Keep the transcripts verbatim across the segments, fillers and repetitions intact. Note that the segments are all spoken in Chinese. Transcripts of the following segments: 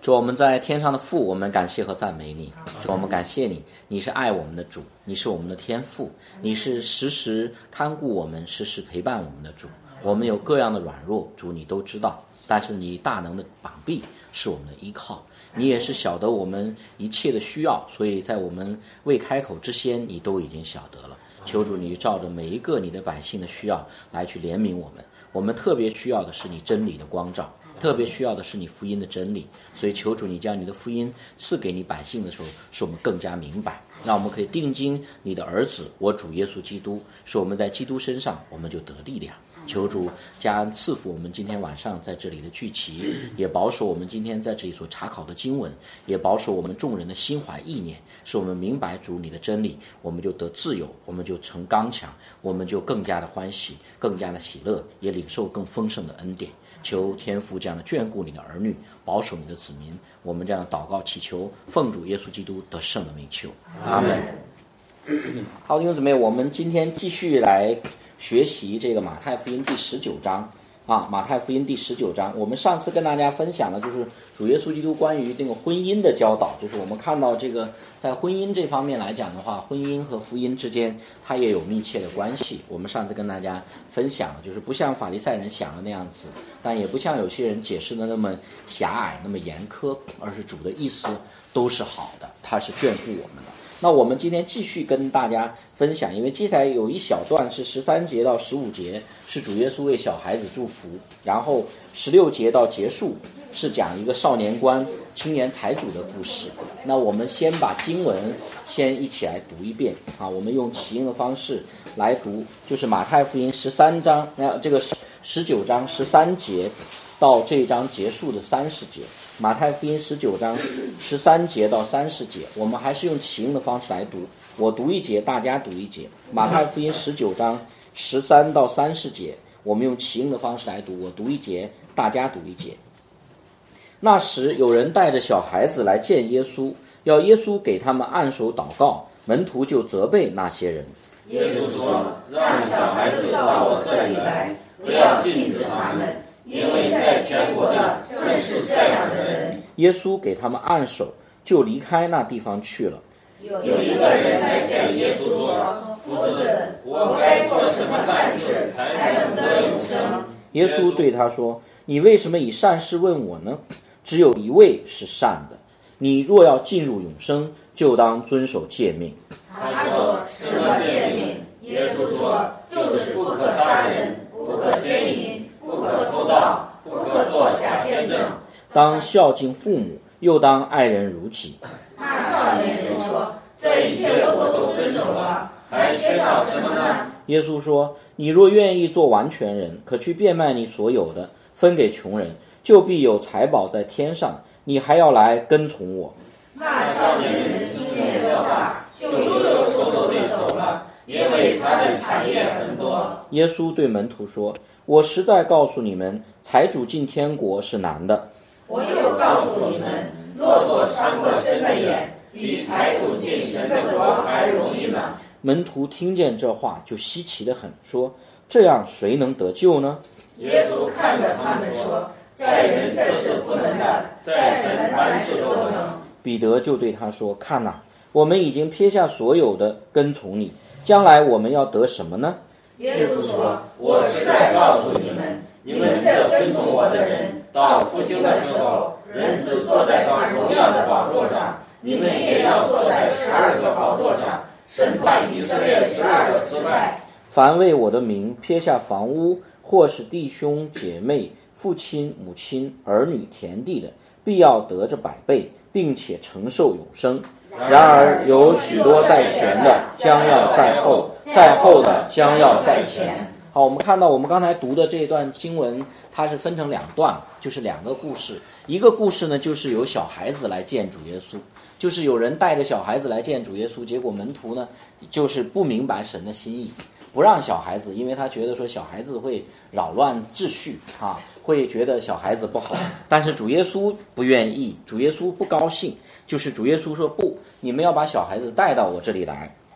主，我们在天上的父，我们感谢和赞美你。主，我们感谢你，你是爱我们的主，你是我们的天父，你是时时看顾我们，时时陪伴我们的主。我们有各样的软弱，主你都知道，但是你大能的膀臂是我们的依靠，你也是晓得我们一切的需要，所以在我们未开口之先，你都已经晓得了。求主你照着每一个你的百姓的需要来去怜悯我们。我们特别需要的是你真理的光照，特别需要的是你福音的真理，所以求主你将你的福音赐给你百姓的时候，使我们更加明白，让我们可以定睛你的儿子我主耶稣基督，使我们在基督身上我们就得力量。求主加赐福我们今天晚上在这里的聚集，也保守我们今天在这里所查考的经文，也保守我们众人的心怀意念，使我们明白主你的真理，我们就得自由，我们就成刚强，我们就更加的欢喜，更加的喜乐，也领受更丰盛的恩典。求天父这样的眷顾你的儿女，保守你的子民，我们这样祷告祈求，奉主耶稣基督得胜的名求，阿们。好，弟兄姊妹，我们今天继续来学习这个马太福音第十九章啊，马太福音第十九章。我们上次跟大家分享的就是主耶稣基督关于那个婚姻的教导，就是我们看到这个在婚姻这方面来讲的话，婚姻和福音之间它也有密切的关系。我们上次跟大家分享，就是不像法利赛人想的那样子，但也不像有些人解释的那么狭隘那么严苛，而是主的意思都是好的，他是眷顾我们的。那我们今天继续跟大家分享，因为接下来有一小段是十三节到十五节是主耶稣为小孩子祝福，然后十六节到结束是讲一个少年官青年财主的故事。那我们先把经文先一起来读一遍啊，我们用起音的方式来读，就是马太福音十三章，那这个十九章十三节到这一章结束的三十节。马太福音十九章十三节到三十节，我们还是用起音的方式来读，我读一节，大家读一节。马太福音十九章十三到三十节，我们用起音的方式来读，我读一节，大家读一节。那时有人带着小孩子来见耶稣，要耶稣给他们按手祷告，门徒就责备那些人。 耶稣说：让小孩子到我这里来，不要禁止他们，因为在天国的正是这样的人。 耶稣给他们按手，就离开那地方去了。 有一个人来见耶稣说：夫子，我该做什么善事才能得永生？ 耶稣对他说：你为什么以善事问我呢？只有一位是善的，你若要进入永生，就当遵守诫命。 他说：什么诫命？耶稣说：就是不可杀人，不可奸淫，不可偷盗，不可作假见证， 当孝敬父母，又当爱人如己。 那少年人说：这一切我都遵守了，还缺少什么呢？ 耶稣说：你若愿意做完全人，可去变卖你所有的，分给穷人，就必有财宝在天上，你还要来跟从我。 那少年人听见这话，就忧忧愁愁地走了，因为他的产业很多。 耶稣对门徒说：我实在告诉你们，财主进天国是难的。 我又告诉你们，骆驼穿过针的眼，比财主进神的国还容易呢。 门徒听见这话，就稀奇得很，说：这样谁能得救呢？ 耶稣看着他们说：在人这是不能的，在神凡事都能。 彼得就对他说：看哪，我们已经撇下所有的跟从你，将来我们要得什么呢？ 耶稣说：我实在告诉你们，你们这跟从我的人，到复兴的时候，人子坐在他荣耀的宝座上，你们也要坐在十二个宝座上，审判以色列十二个支派。 凡为我的名撇下房屋，或是弟兄姐妹、父亲母亲、儿女田地的，必要得着百倍，并且承受永生。然而有许多在前的，将要在后；在后的，将要在前。好，我们看到我们刚才读的这一段经文，它是分成两段，就是两个故事。一个故事呢，就是有小孩子来见主耶稣，就是有人带着小孩子来见主耶稣，结果门徒呢，就是不明白神的心意，不让小孩子，因为他觉得说小孩子会扰乱秩序啊，会觉得小孩子不好。但是主耶稣不愿意，主耶稣不高兴，就是主耶稣说不，你们要把小孩子带到我这里来。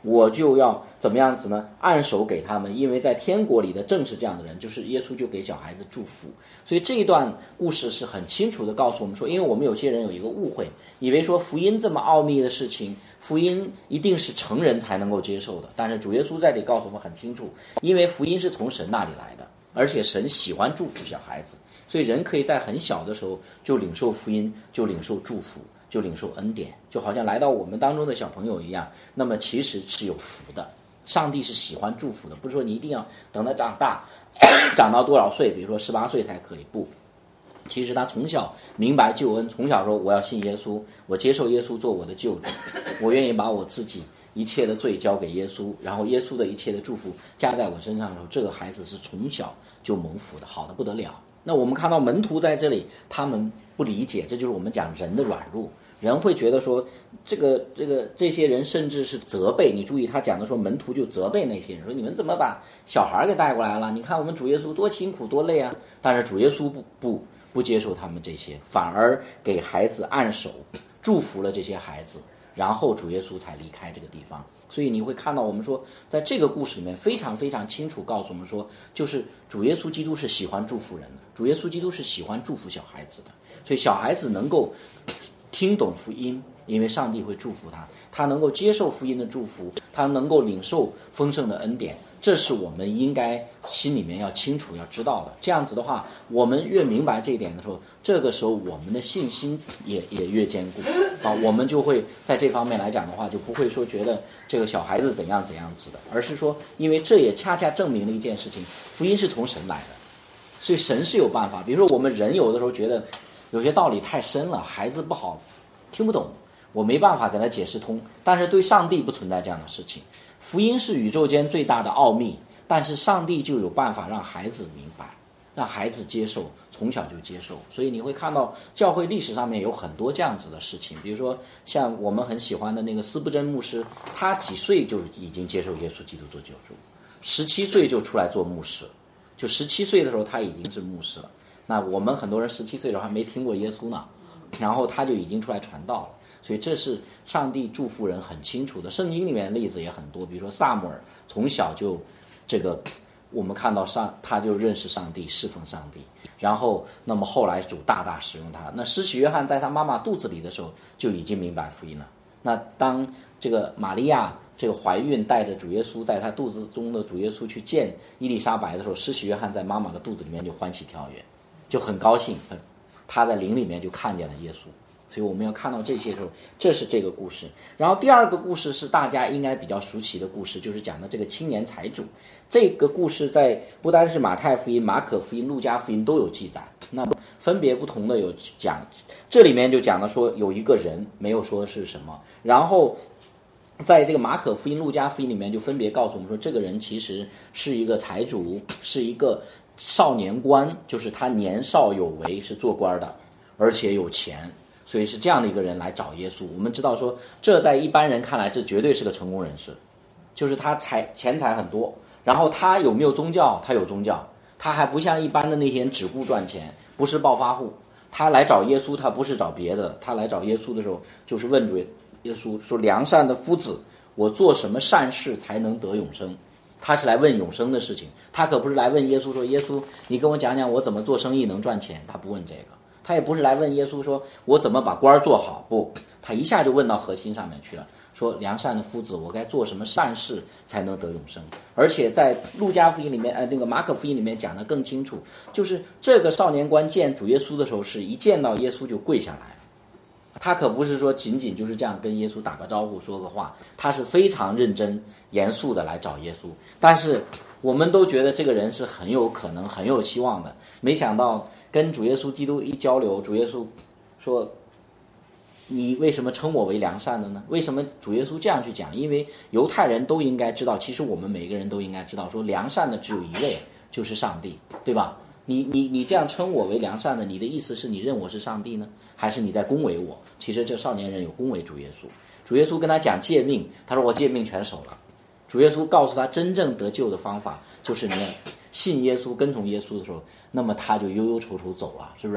我就要怎么样子呢？按手给他们，因为在天国里的正是这样的人，就是耶稣就给小孩子祝福。所以这一段故事是很清楚的告诉我们说，因为我们有些人有一个误会，以为说福音这么奥秘的事情，福音一定是成人才能够接受的。但是主耶稣在这里告诉我们很清楚，因为福音是从神那里来的，而且神喜欢祝福小孩子，所以人可以在很小的时候就领受福音，就领受祝福，就领受恩典，就好像来到我们当中的小朋友一样，那么其实是有福的。上帝是喜欢祝福的，不是说你一定要等他长大长到多少岁，比如说十八岁才可以，不，其实他从小明白救恩，从小说我要信耶稣，我接受耶稣做我的救主，我愿意把我自己一切的罪交给耶稣，然后耶稣的一切的祝福加在我身上的时候，这个孩子是从小就蒙福的，好的不得了。那我们看到门徒在这里，他们不理解，这就是我们讲人的软弱。人会觉得说，这个这个这些人甚至是责备。你注意他讲的说，门徒就责备那些人，说你们怎么把小孩给带过来了？你看我们主耶稣多辛苦多累啊！但是主耶稣不不不接受他们这些，反而给孩子按手，祝福了这些孩子，然后主耶稣才离开这个地方。所以你会看到我们说，在这个故事里面非常非常清楚告诉我们说，就是主耶稣基督是喜欢祝福人的，主耶稣基督是喜欢祝福小孩子的，所以小孩子能够听懂福音，因为上帝会祝福他，他能够接受福音的祝福，他能够领受丰盛的恩典，这是我们应该心里面要清楚要知道的。这样子的话，我们越明白这一点的时候，这个时候我们的信心也也越坚固啊，我们就会在这方面来讲的话，就不会说觉得这个小孩子怎样怎样子的，而是说，因为这也恰恰证明了一件事情，福音是从神来的，所以神是有办法。比如说我们人有的时候觉得有些道理太深了，孩子不好听不懂，我没办法给他解释通，但是对上帝不存在这样的事情。福音是宇宙间最大的奥秘，但是上帝就有办法让孩子明白，让孩子接受，从小就接受。所以你会看到教会历史上面有很多这样子的事情，比如说像我们很喜欢的那个斯布真牧师，他几岁就已经接受耶稣基督做救主，十七岁就出来做牧师，就十七岁的时候他已经是牧师了。那我们很多人十七岁的时候还没听过耶稣呢，然后他就已经出来传道了。所以这是上帝祝福人很清楚的，圣经里面的例子也很多，比如说撒母耳从小就这个我们看到上他就认识上帝，侍奉上帝，然后那么后来主大大使用他。那施洗约翰在他妈妈肚子里的时候就已经明白福音了。那当这个玛利亚这个怀孕带着主耶稣在他肚子中的主耶稣去见伊丽莎白的时候，施洗约翰在妈妈的肚子里面就欢喜跳跃，就很高兴，他在灵里面就看见了耶稣。所以我们要看到这些时候，这是这个故事。然后第二个故事是大家应该比较熟悉的故事，就是讲的这个青年财主。这个故事在不单是马太福音、马可福音、路加福音都有记载，那么分别不同的有讲，这里面就讲了说有一个人，没有说是什么。然后在这个马可福音、路加福音里面就分别告诉我们说，这个人其实是一个财主，是一个少年官，就是他年少有为，是做官的，而且有钱。所以是这样的一个人来找耶稣。我们知道说，这在一般人看来，这绝对是个成功人士，就是他财钱财很多，然后他有没有宗教？他有宗教，他还不像一般的那些人只顾赚钱，不是暴发户。他来找耶稣，他不是找别的，他来找耶稣的时候，就是问主耶稣说：“良善的夫子，我做什么善事才能得永生？”他是来问永生的事情，他可不是来问耶稣说：“耶稣，你跟我讲讲我怎么做生意能赚钱？”他不问这个。他也不是来问耶稣说我怎么把官做好，不，他一下就问到核心上面去了，说良善的夫子，我该做什么善事才能得永生？而且在路加福音里面呃，那个马可福音里面讲得更清楚，就是这个少年官见主耶稣的时候，是一见到耶稣就跪下来，他可不是说仅仅就是这样跟耶稣打个招呼说个话，他是非常认真严肃的来找耶稣。但是我们都觉得这个人是很有可能很有希望的，没想到跟主耶稣基督一交流，主耶稣说：“你为什么称我为良善的呢？”为什么主耶稣这样去讲？因为犹太人都应该知道，其实我们每个人都应该知道，说良善的只有一位，就是上帝，对吧？你你你这样称我为良善的，你的意思是你认我是上帝呢，还是你在恭维我？其实这少年人有恭维主耶稣。主耶稣跟他讲诫命，他说我诫命全守了。主耶稣告诉他真正得救的方法，就是你信耶稣跟从耶稣的时候，那么他就忧忧愁愁走了，是不是啊？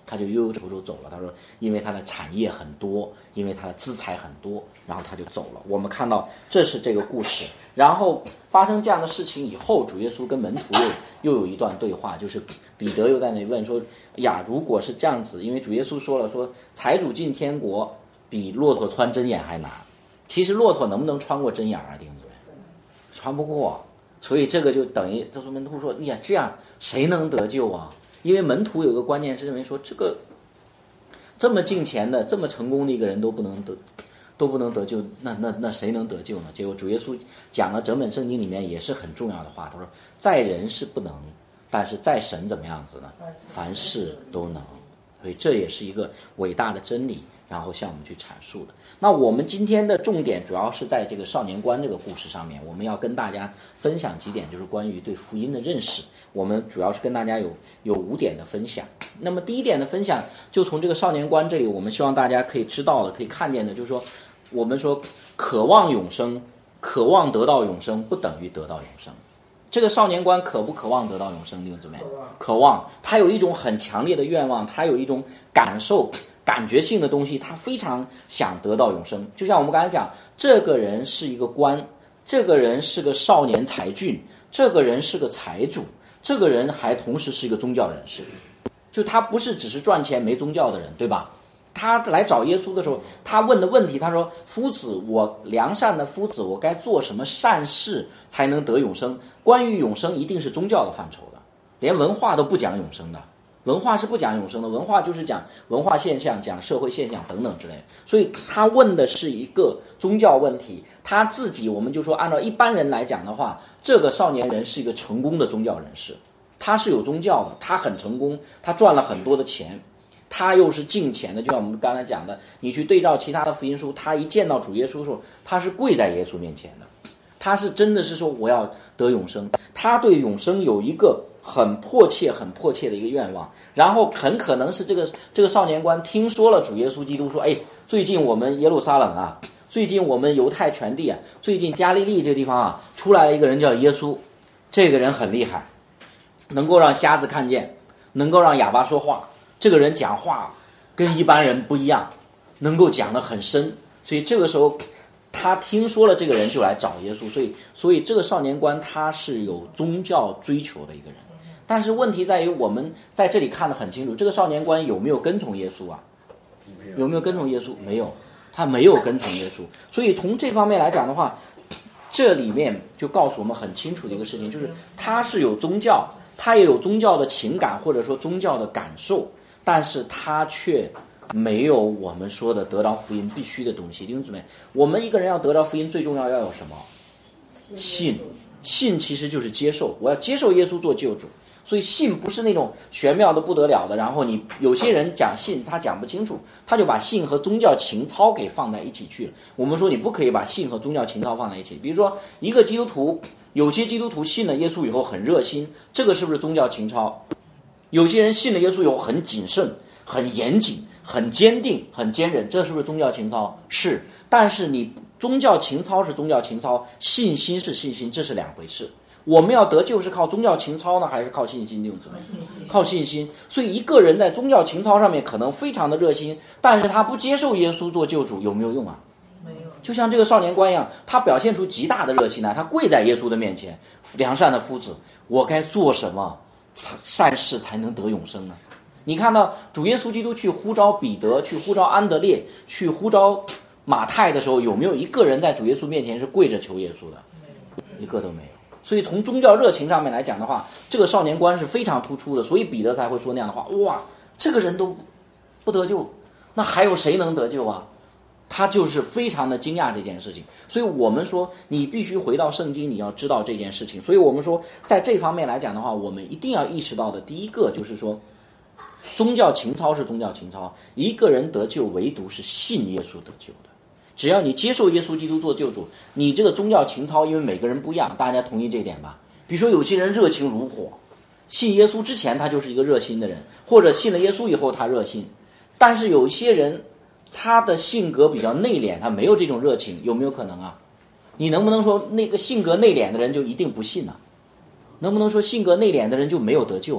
他就悠悠愁愁走了。他说因为他的产业很多，因为他的资财很多，然后他就走了。我们看到这是这个故事。然后发生这样的事情以后，主耶稣跟门徒又又有一段对话，就是彼得又在那里问说呀，如果是这样子，因为主耶稣说了，说财主进天国比骆驼穿针眼还难。其实骆驼能不能穿过针眼啊？弟兄姊妹，穿不过。所以这个就等于他说门徒说，你呀这样谁能得救啊？因为门徒有一个观念是认为说，这个这么敬虔的这么成功的一个人都不能得都不能得救，那那那谁能得救呢？结果主耶稣讲了整本圣经里面也是很重要的话，他说在人是不能，但是在神怎么样子呢？凡事都能。所以这也是一个伟大的真理，然后向我们去阐述的。那我们今天的重点主要是在这个少年官这个故事上面，我们要跟大家分享几点，就是关于对福音的认识。我们主要是跟大家有有五点的分享。那么第一点的分享，就从这个少年官这里，我们希望大家可以知道的、可以看见的，就是说，我们说渴望永生，渴望得到永生，不等于得到永生。这个少年官渴不渴望得到永生？弟兄姊妹，渴望。他有一种很强烈的愿望，他有一种感受、感觉性的东西，他非常想得到永生。就像我们刚才讲，这个人是一个官，这个人是个少年才俊，这个人是个财主，这个人还同时是一个宗教人士。就他不是只是赚钱没宗教的人，对吧？他来找耶稣的时候，他问的问题，他说：夫子，我良善的夫子，我该做什么善事才能得永生？关于永生一定是宗教的范畴的，连文化都不讲永生的，文化是不讲永生的，文化就是讲文化现象，讲社会现象等等之类的。所以他问的是一个宗教问题，他自己我们就说按照一般人来讲的话，这个少年人是一个成功的宗教人士，他是有宗教的，他很成功，他赚了很多的钱，他又是敬虔的。就像我们刚才讲的，你去对照其他的福音书，他一见到主耶稣的时候，他是跪在耶稣面前的，他是真的是说我要得永生，他对永生有一个很迫切很迫切的一个愿望。然后很可能是这个这个少年官听说了主耶稣基督说，哎，最近我们耶路撒冷啊，最近我们犹太全地啊，最近加利利这个地方啊，出来了一个人叫耶稣，这个人很厉害，能够让瞎子看见，能够让哑巴说话，这个人讲话跟一般人不一样，能够讲得很深。所以这个时候他听说了这个人就来找耶稣，所以所以这个少年官他是有宗教追求的一个人。但是问题在于我们在这里看得很清楚，这个少年官有没有跟从耶稣啊？有没有跟从耶稣？没有，他没有跟从耶稣。所以从这方面来讲的话，这里面就告诉我们很清楚的一个事情，就是他是有宗教，他也有宗教的情感或者说宗教的感受，但是他却没有我们说的得到福音必须的东西。弟兄姊妹，我们一个人要得到福音，最重要要有什么？信。信其实就是接受，我要接受耶稣做救主。所以信不是那种玄妙的不得了的，然后你有些人讲信他讲不清楚，他就把信和宗教情操给放在一起去了。我们说你不可以把信和宗教情操放在一起。比如说一个基督徒，有些基督徒信了耶稣以后很热心，这个是不是宗教情操？有些人信了耶稣以后很谨慎、很严谨、很坚定、很坚韧，这是不是宗教情操？是。但是你宗教情操是宗教情操，信心是信心，这是两回事。我们要得救是靠宗教情操呢，还是靠信心？靠信心。所以一个人在宗教情操上面可能非常的热心，但是他不接受耶稣做救主，有没有用啊？没有。就像这个少年官一样，他表现出极大的热心来，他跪在耶稣的面前，良善的夫子，我该做什么善事才能得永生呢？你看到主耶稣基督去呼召彼得，去呼召安德烈，去呼召马太的时候，有没有一个人在主耶稣面前是跪着求耶稣的？一个都没有。所以从宗教热情上面来讲的话，这个少年官是非常突出的，所以彼得才会说那样的话，哇，这个人都不得救，那还有谁能得救啊？他就是非常的惊讶这件事情。所以我们说你必须回到圣经，你要知道这件事情。所以我们说在这方面来讲的话，我们一定要意识到的第一个就是说，宗教情操是宗教情操，一个人得救唯独是信耶稣得救的。只要你接受耶稣基督做救主，你这个宗教情操，因为每个人不一样，大家同意这一点吧？比如说有些人热情如火，信耶稣之前他就是一个热心的人，或者信了耶稣以后他热心。但是有一些人他的性格比较内敛，他没有这种热情，有没有可能啊？你能不能说那个性格内敛的人就一定不信啊？能不能说性格内敛的人就没有得救啊？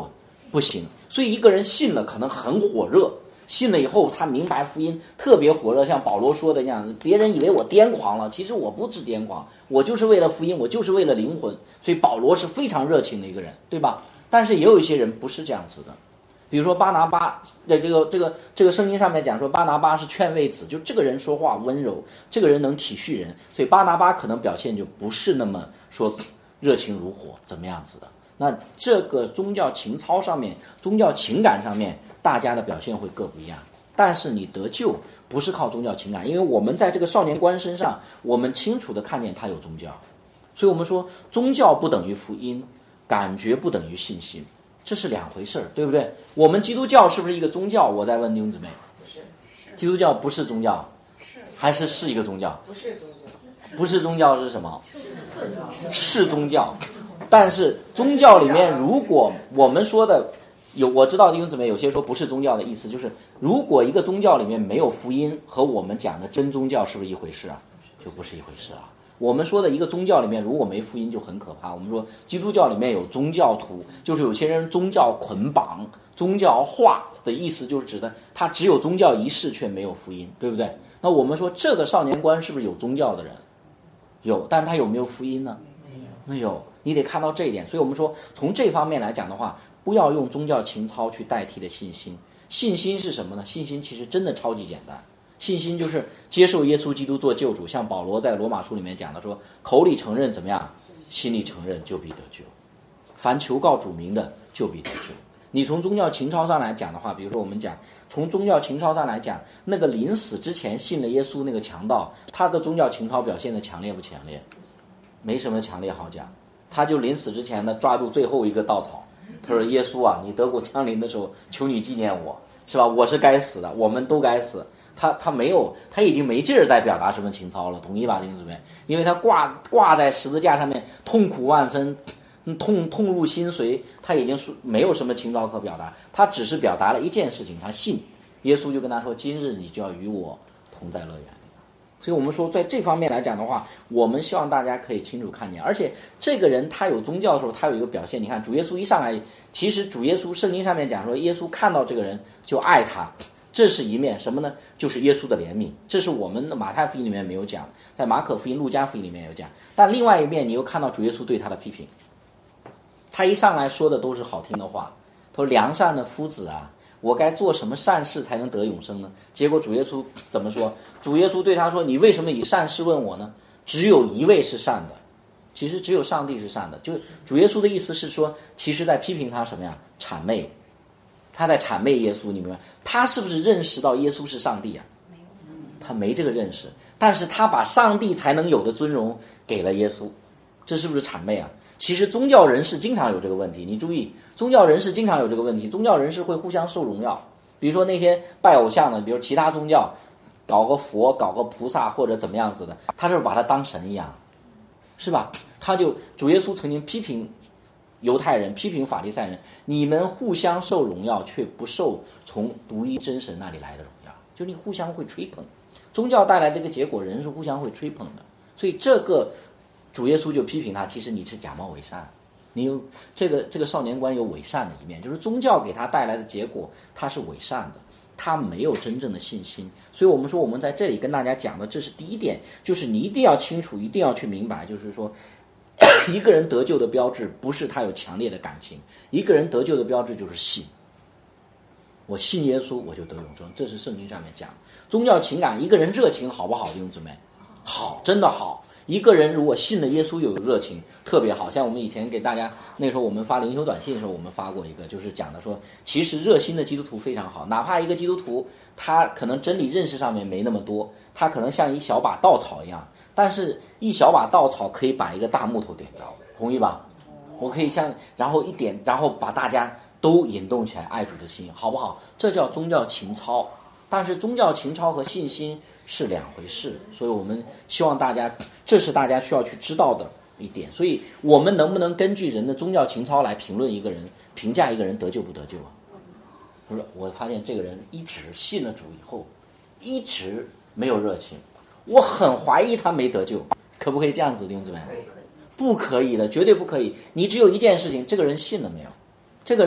不行。所以一个人信了可能很火热，信了以后他明白福音特别火热，像保罗说的那样子，别人以为我癫狂了，其实我不是癫狂，我就是为了福音，我就是为了灵魂。所以保罗是非常热情的一个人，对吧？但是也有一些人不是这样子的，比如说巴拿巴的这个这个这个圣经上面讲说巴拿巴是劝慰子，就这个人说话温柔，这个人能体恤人，所以巴拿巴可能表现就不是那么说热情如火怎么样子的。那这个宗教情操上面，宗教情感上面，大家的表现会各不一样。但是你得救不是靠宗教情感，因为我们在这个少年官身上，我们清楚地看见他有宗教，所以我们说宗教不等于福音，感觉不等于信心，这是两回事，对不对？我们基督教是不是一个宗教？我在问弟兄姊妹，基督教不是宗教，还是是一个宗教？ 不是宗教， 不是宗教是什么？是宗教。但是宗教里面，如果我们说的有，我知道弟兄姊妹有些说不是宗教的意思，就是如果一个宗教里面没有福音，和我们讲的真宗教是不是一回事啊？就不是一回事了。我们说的一个宗教里面如果没福音就很可怕。我们说基督教里面有宗教徒，就是有些人宗教捆绑、宗教化的意思，就是指的他只有宗教仪式却没有福音，对不对？那我们说这个少年官是不是有宗教的人？有，但他有没有福音呢？没有。你得看到这一点。所以我们说从这方面来讲的话，不要用宗教情操去代替的信心。信心是什么呢？信心其实真的超级简单，信心就是接受耶稣基督做救主，像保罗在罗马书里面讲的说，口里承认怎么样，心里承认就必得救，凡求告主名的就必得救。你从宗教情操上来讲的话，比如说我们讲从宗教情操上来讲，那个临死之前信了耶稣那个强盗，他的宗教情操表现的强烈不强烈？没什么强烈好讲。他就临死之前呢，抓住最后一个稻草，他说耶稣啊，你得过降临的时候求你纪念我，是吧？我是该死的，我们都该死。他他没有，他已经没劲儿在表达什么情操了，同意吧弟兄姊妹？因为他挂挂在十字架上面痛苦万分，痛痛入心髓，他已经没有什么情操可表达，他只是表达了一件事情，他信。耶稣就跟他说，今日你就要与我同在乐园。所以我们说在这方面来讲的话，我们希望大家可以清楚看见。而且这个人他有宗教的时候，他有一个表现，你看主耶稣一上来，其实主耶稣圣经上面讲说，耶稣看到这个人就爱他，这是一面什么呢？就是耶稣的怜悯，这是我们的马太福音里面没有讲，在马可福音、路加福音里面有讲。但另外一面你又看到主耶稣对他的批评，他一上来说的都是好听的话，他说良善的夫子啊，我该做什么善事才能得永生呢？结果主耶稣怎么说？主耶稣对他说，你为什么以善事问我呢？只有一位是善的，其实只有上帝是善的。就主耶稣的意思是说，其实在批评他什么呀？谄媚，他在谄媚耶稣，你明白？他是不是认识到耶稣是上帝啊？他没这个认识，但是他把上帝才能有的尊荣给了耶稣，这是不是谄媚啊？其实宗教人士经常有这个问题，你注意，宗教人士经常有这个问题，宗教人士会互相受荣耀。比如说那些拜偶像的，比如其他宗教搞个佛搞个菩萨或者怎么样子的，他就是把他当神一样，是吧？他就主耶稣曾经批评犹太人，批评法利赛人，你们互相受荣耀，却不受从独一真神那里来的荣耀，就你互相会吹捧。宗教带来这个结果，人是互相会吹捧的。所以这个主耶稣就批评他，其实你是假冒伪善，你有这个这个少年官有伪善的一面，就是宗教给他带来的结果，他是伪善的，他没有真正的信心。所以我们说我们在这里跟大家讲的，这是第一点，就是你一定要清楚，一定要去明白，就是说一个人得救的标志不是他有强烈的感情，一个人得救的标志就是信。我信耶稣我就得永生，这是圣经上面讲。宗教情感，一个人热情好不好弟兄姊妹？好，真的好。一个人如果信了耶稣有热情，特别好。像我们以前给大家那时候我们发灵修短信的时候，我们发过一个，就是讲的说其实热心的基督徒非常好，哪怕一个基督徒他可能真理认识上面没那么多，他可能像一小把稻草一样，但是一小把稻草可以把一个大木头点着，同意吧？我可以像然后一点，然后把大家都引动起来爱主的心，好不好？这叫宗教情操。但是宗教情操和信心是两回事，所以我们希望大家，这是大家需要去知道的一点。所以我们能不能根据人的宗教情操来评论一个人，评价一个人得救不得救啊？不是，我发现这个人一直信了主以后，一直没有热情，我很怀疑他没得救，可不可以这样子，弟兄姊妹？不可以的，绝对不可以。你只有一件事情，这个人信了没有？这个人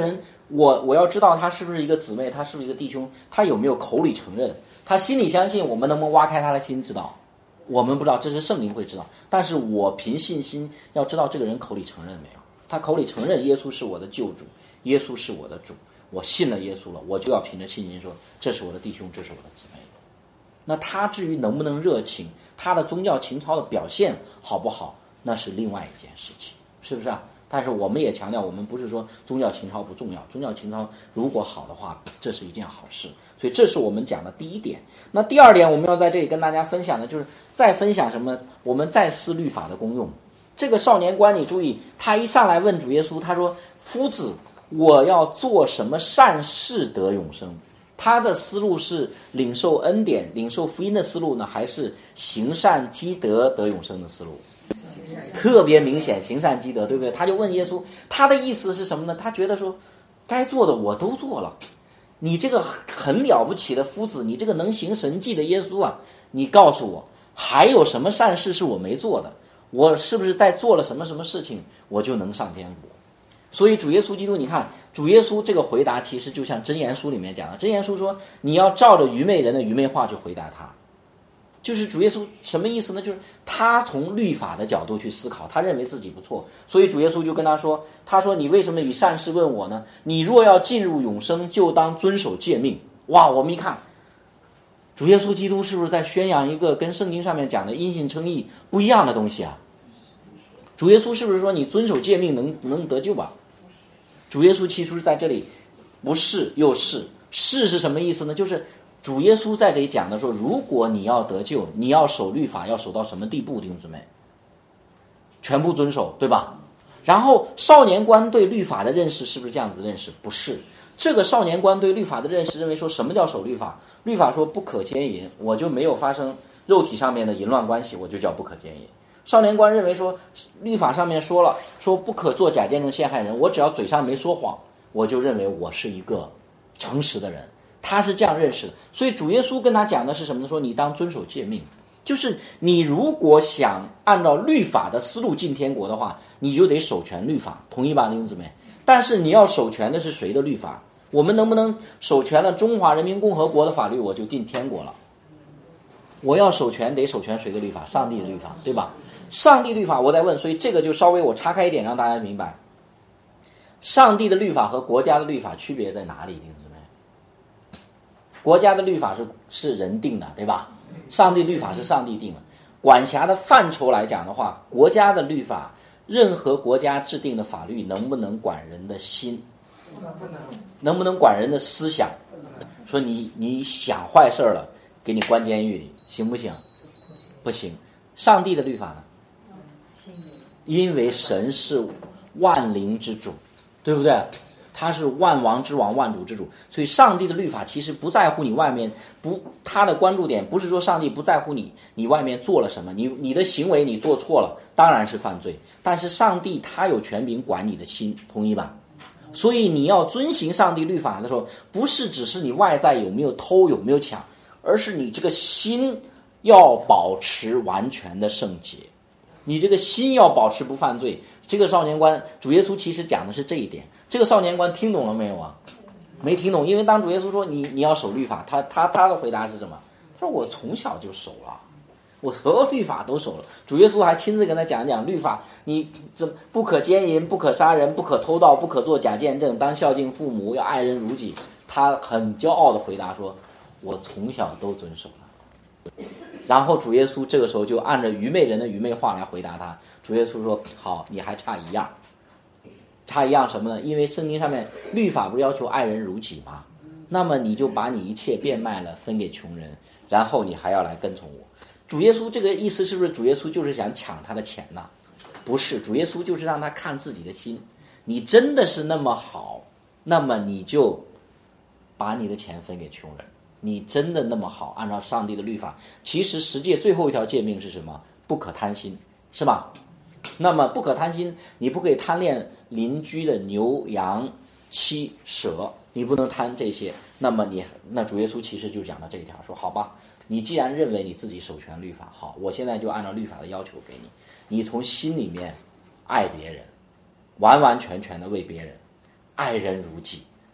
我我要知道他是不是一个姊妹，他是不是一个弟兄，他有没有口里承认，他心里相信，我们能不能挖开他的心知道？我们不知道，这是圣灵会知道。但是我凭信心要知道这个人口里承认没有，他口里承认耶稣是我的救主，耶稣是我的主，我信了耶稣了，我就要凭着信心说这是我的弟兄，这是我的姊妹。那他至于能不能热情，他的宗教情操的表现好不好，那是另外一件事情，是不是啊？但是我们也强调，我们不是说宗教情操不重要，宗教情操如果好的话，这是一件好事。所以这是我们讲的第一点。那第二点我们要在这里跟大家分享的就是再分享什么，我们再思律法的功用。这个少年官你注意，他一上来问主耶稣，他说夫子，我要做什么善事得永生？他的思路是领受恩典领受福音的思路呢，还是行善积德得永生的思路？特别明显，行善积德，对不对？他就问耶稣，他的意思是什么呢？他觉得说该做的我都做了，你这个很了不起的夫子，你这个能行神迹的耶稣啊，你告诉我还有什么善事是我没做的？我是不是在做了什么什么事情我就能上天国？所以主耶稣基督，你看主耶稣这个回答其实就像箴言书里面讲的，箴言书说你要照着愚昧人的愚昧话去回答他。就是主耶稣什么意思呢？就是他从律法的角度去思考，他认为自己不错，所以主耶稣就跟他说，他说你为什么以善事问我呢？你若要进入永生，就当遵守诫命。哇，我们一看主耶稣基督是不是在宣扬一个跟圣经上面讲的因信称义不一样的东西啊？主耶稣是不是说你遵守诫命能能得救吧？主耶稣其实在这里不是又是，是是什么意思呢？就是主耶稣在这里讲的说，如果你要得救，你要守律法，要守到什么地步？弟兄姊妹，全部遵守，对吧？然后少年官对律法的认识是不是这样子认识？不是，这个少年官对律法的认识认为说什么叫守律法？律法说不可奸淫，我就没有发生肉体上面的淫乱关系，我就叫不可奸淫。少年官认为说律法上面说了说不可做假见证陷害人，我只要嘴上没说谎，我就认为我是一个诚实的人。他是这样认识的。所以主耶稣跟他讲的是什么呢？说你当遵守诫命，就是你如果想按照律法的思路进天国的话，你就得守全律法，同意吧，弟兄姊妹？但是你要守全的是谁的律法？我们能不能守全了中华人民共和国的法律，我就进天国了？我要守全得守全谁的律法？上帝的律法，对吧？上帝律法我在问，所以这个就稍微我岔开一点让大家明白，上帝的律法和国家的律法区别在哪里？弟兄姊妹，国家的律法是是人定的，对吧？上帝律法是上帝定的。管辖的范畴来讲的话，国家的律法，任何国家制定的法律能不能管人的心？能不能管人的思想？说你你想坏事了，给你关监狱里，行不行？不行。上帝的律法呢？因为神是万灵之主，对不对？他是万王之王，万主之主，所以上帝的律法其实不在乎你外面，不，他的关注点不是说上帝不在乎你，你外面做了什么，你你的行为你做错了，当然是犯罪，但是上帝他有权柄管你的心，同意吧？所以你要遵行上帝律法的时候，不是只是你外在有没有偷有没有抢，而是你这个心要保持完全的圣洁，你这个心要保持不犯罪。这个少年官主耶稣其实讲的是这一点。这个少年官听懂了没有啊？没听懂，因为当主耶稣说你你要守律法，他他他的回答是什么？他说我从小就守了，我所有律法都守了。主耶稣还亲自跟他讲一讲律法，你这不可奸淫，不可杀人，不可偷盗，不可做假见证，当孝敬父母，要爱人如己。他很骄傲的回答说，我从小都遵守了。然后主耶稣这个时候就按照愚昧人的愚昧话来回答他。主耶稣说，好，你还差一样。差一样什么呢？因为圣经上面律法不是要求爱人如己吗？那么你就把你一切变卖了，分给穷人，然后你还要来跟从我。主耶稣这个意思是不是主耶稣就是想抢他的钱呢？不是，主耶稣就是让他看自己的心。你真的是那么好，那么你就把你的钱分给穷人。你真的那么好，按照上帝的律法，其实十诫最后一条诫命是什么？不可贪心，是吧？那么不可贪心，你不可以贪恋邻居的牛羊妻蛇，你不能贪这些。那么你那主耶稣其实就讲到这一条，说好吧，你既然认为你自己守全律法，好，我现在就按照律法的要求给你，你从心里面爱别人，完完全全的为别人，爱人如己，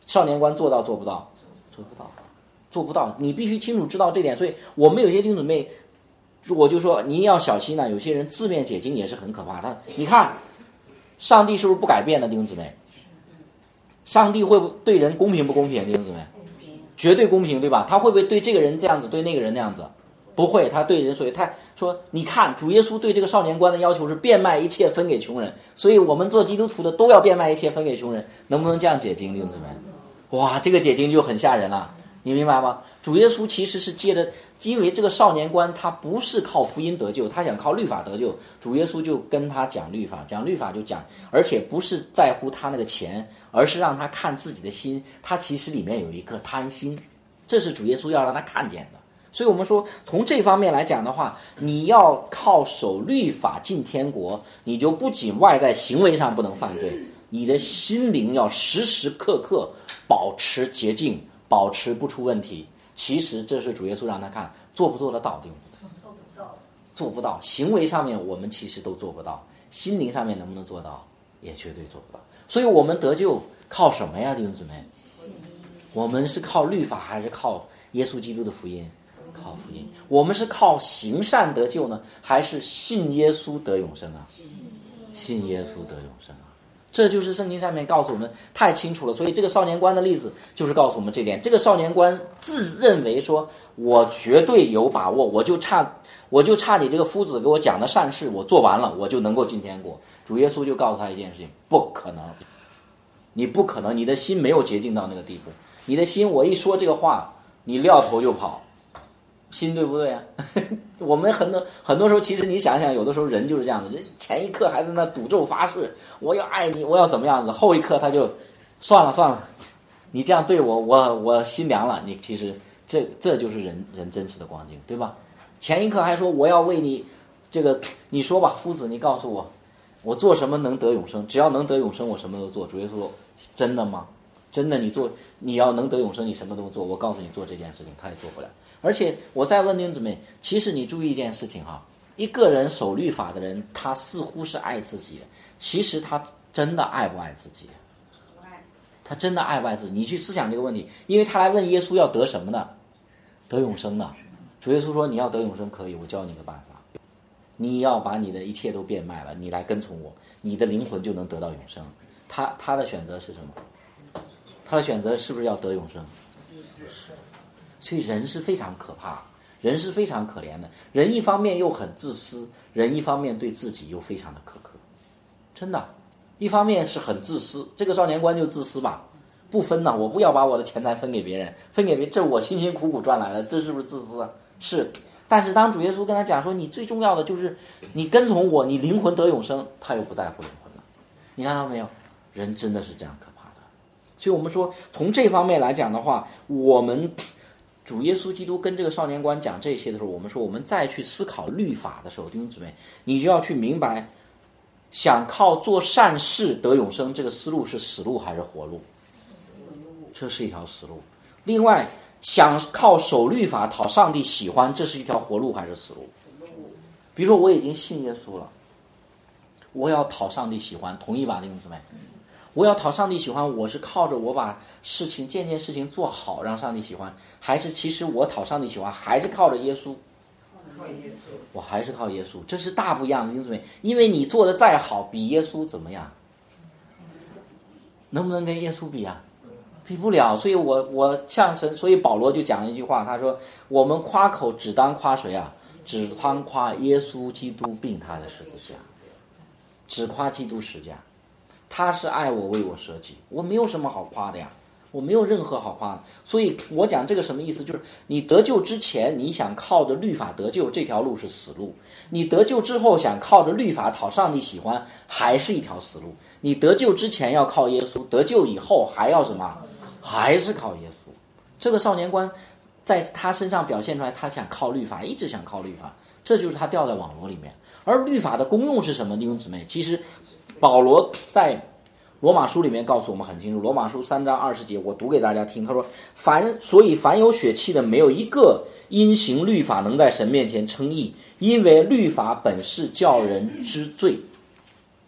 少年官做到做不到？做不到，做不到。你必须清楚知道这点。所以我们有些弟兄姊妹，我就说你要小心啊，有些人字面解经也是很可怕的。你看，上帝是不是不改变的，弟兄姊妹？上帝会不会对人公平不公平，弟兄姊妹？绝对公平，对吧？他会不会对这个人这样子，对那个人那样子？不会，他对人所以他说，你看主耶稣对这个少年官的要求是变卖一切分给穷人，所以我们做基督徒的都要变卖一切分给穷人，能不能这样解经，弟兄姊妹？哇，这个解经就很吓人了，你明白吗？主耶稣其实是借着，因为这个少年官他不是靠福音得救，他想靠律法得救，主耶稣就跟他讲律法，讲律法就讲，而且不是在乎他那个钱，而是让他看自己的心，他其实里面有一颗贪心，这是主耶稣要让他看见的。所以我们说从这方面来讲的话，你要靠守律法进天国，你就不仅外在行为上不能犯罪，你的心灵要时时刻刻保持洁净，保持不出问题。其实这是主耶稣让他看做不做得到，对不对？做不到，做不到。行为上面我们其实都做不到，心灵上面能不能做到，也绝对做不到。所以我们得救靠什么呀，弟兄姊妹？我们是靠律法还是靠耶稣基督的福音？靠福音。我们是靠行善得救呢，还是信耶稣得永生啊？信耶稣得永生啊！这就是圣经上面告诉我们太清楚了。所以这个少年官的例子就是告诉我们这点。这个少年官自认为说，我绝对有把握，我就差我就差你这个夫子给我讲的善事，我做完了，我就能够进天国。主耶稣就告诉他一件事情，不可能，你不可能，你的心没有洁净到那个地步。你的心，我一说这个话，你撂头就跑。心对不对啊？我们很多很多时候，其实你想想，有的时候人就是这样子，前一刻还在那赌咒发誓，我要爱你，我要怎么样子，后一刻他就算了算了，你这样对我，我我心凉了。你其实这这就是人人真实的光景，对吧？前一刻还说我要为你这个，你说吧，夫子，你告诉我，我做什么能得永生？只要能得永生，我什么都做。主耶稣说，真的吗？真的，你做你要能得永生，你什么都做。我告诉你做这件事情，他也做不了。而且我再问弟兄姊妹，其实你注意一件事情哈，一个人守律法的人，他似乎是爱自己的，其实他真的爱不爱自己？他真的爱不爱自己？你去思想这个问题，因为他来问耶稣要得什么呢？得永生的。主耶稣说，你要得永生可以，我教你个办法，你要把你的一切都变卖了，你来跟从我，你的灵魂就能得到永生。他他的选择是什么？他的选择是不是要得永生？所以人是非常可怕，人是非常可怜的。人一方面又很自私，人一方面对自己又非常的苛刻。真的，一方面是很自私，这个少年官就自私吧，不分呢，我不要把我的钱财分给别人，分给别人，这我辛辛苦苦赚来的，这是不是自私啊？是。但是当主耶稣跟他讲说，你最重要的就是你跟从我，你灵魂得永生，他又不在乎灵魂了。你看到没有？人真的是这样可怕的。所以我们说，从这方面来讲的话，我们主耶稣基督跟这个少年官讲这些的时候，我们说我们再去思考律法的时候，弟兄姊妹，你就要去明白，想靠做善事得永生，这个思路是死路还是活路？这是一条死路。另外，想靠守律法讨上帝喜欢，这是一条活路还是死路？比如说我已经信耶稣了，我要讨上帝喜欢，同意吧，弟兄姊妹？我要讨上帝喜欢，我是靠着我把事情件件事情做好让上帝喜欢，还是其实我讨上帝喜欢还是靠着耶稣？我还是靠耶稣，这是大不一样的，弟兄姊妹。因为你做的再好，比耶稣怎么样？能不能跟耶稣比啊？比不了。所以我我向神，所以保罗就讲了一句话，他说我们夸口只当夸谁啊？只当夸耶稣基督并他的十字架，只夸基督十架。他是爱我，为我舍己，我没有什么好夸的呀，我没有任何好夸的。所以我讲这个什么意思，就是你得救之前你想靠着律法得救，这条路是死路。你得救之后想靠着律法讨上帝喜欢，还是一条死路。你得救之前要靠耶稣，得救以后还要什么？还是靠耶稣。这个少年官在他身上表现出来，他想靠律法，一直想靠律法，这就是他掉在网络里面。而律法的功用是什么，弟兄姊妹？其实保罗在罗马书里面告诉我们很清楚，罗马书三章二十节，我读给大家听。他说，凡所以凡有血气的，没有一个因行律法能在神面前称义，因为律法本是叫人知罪。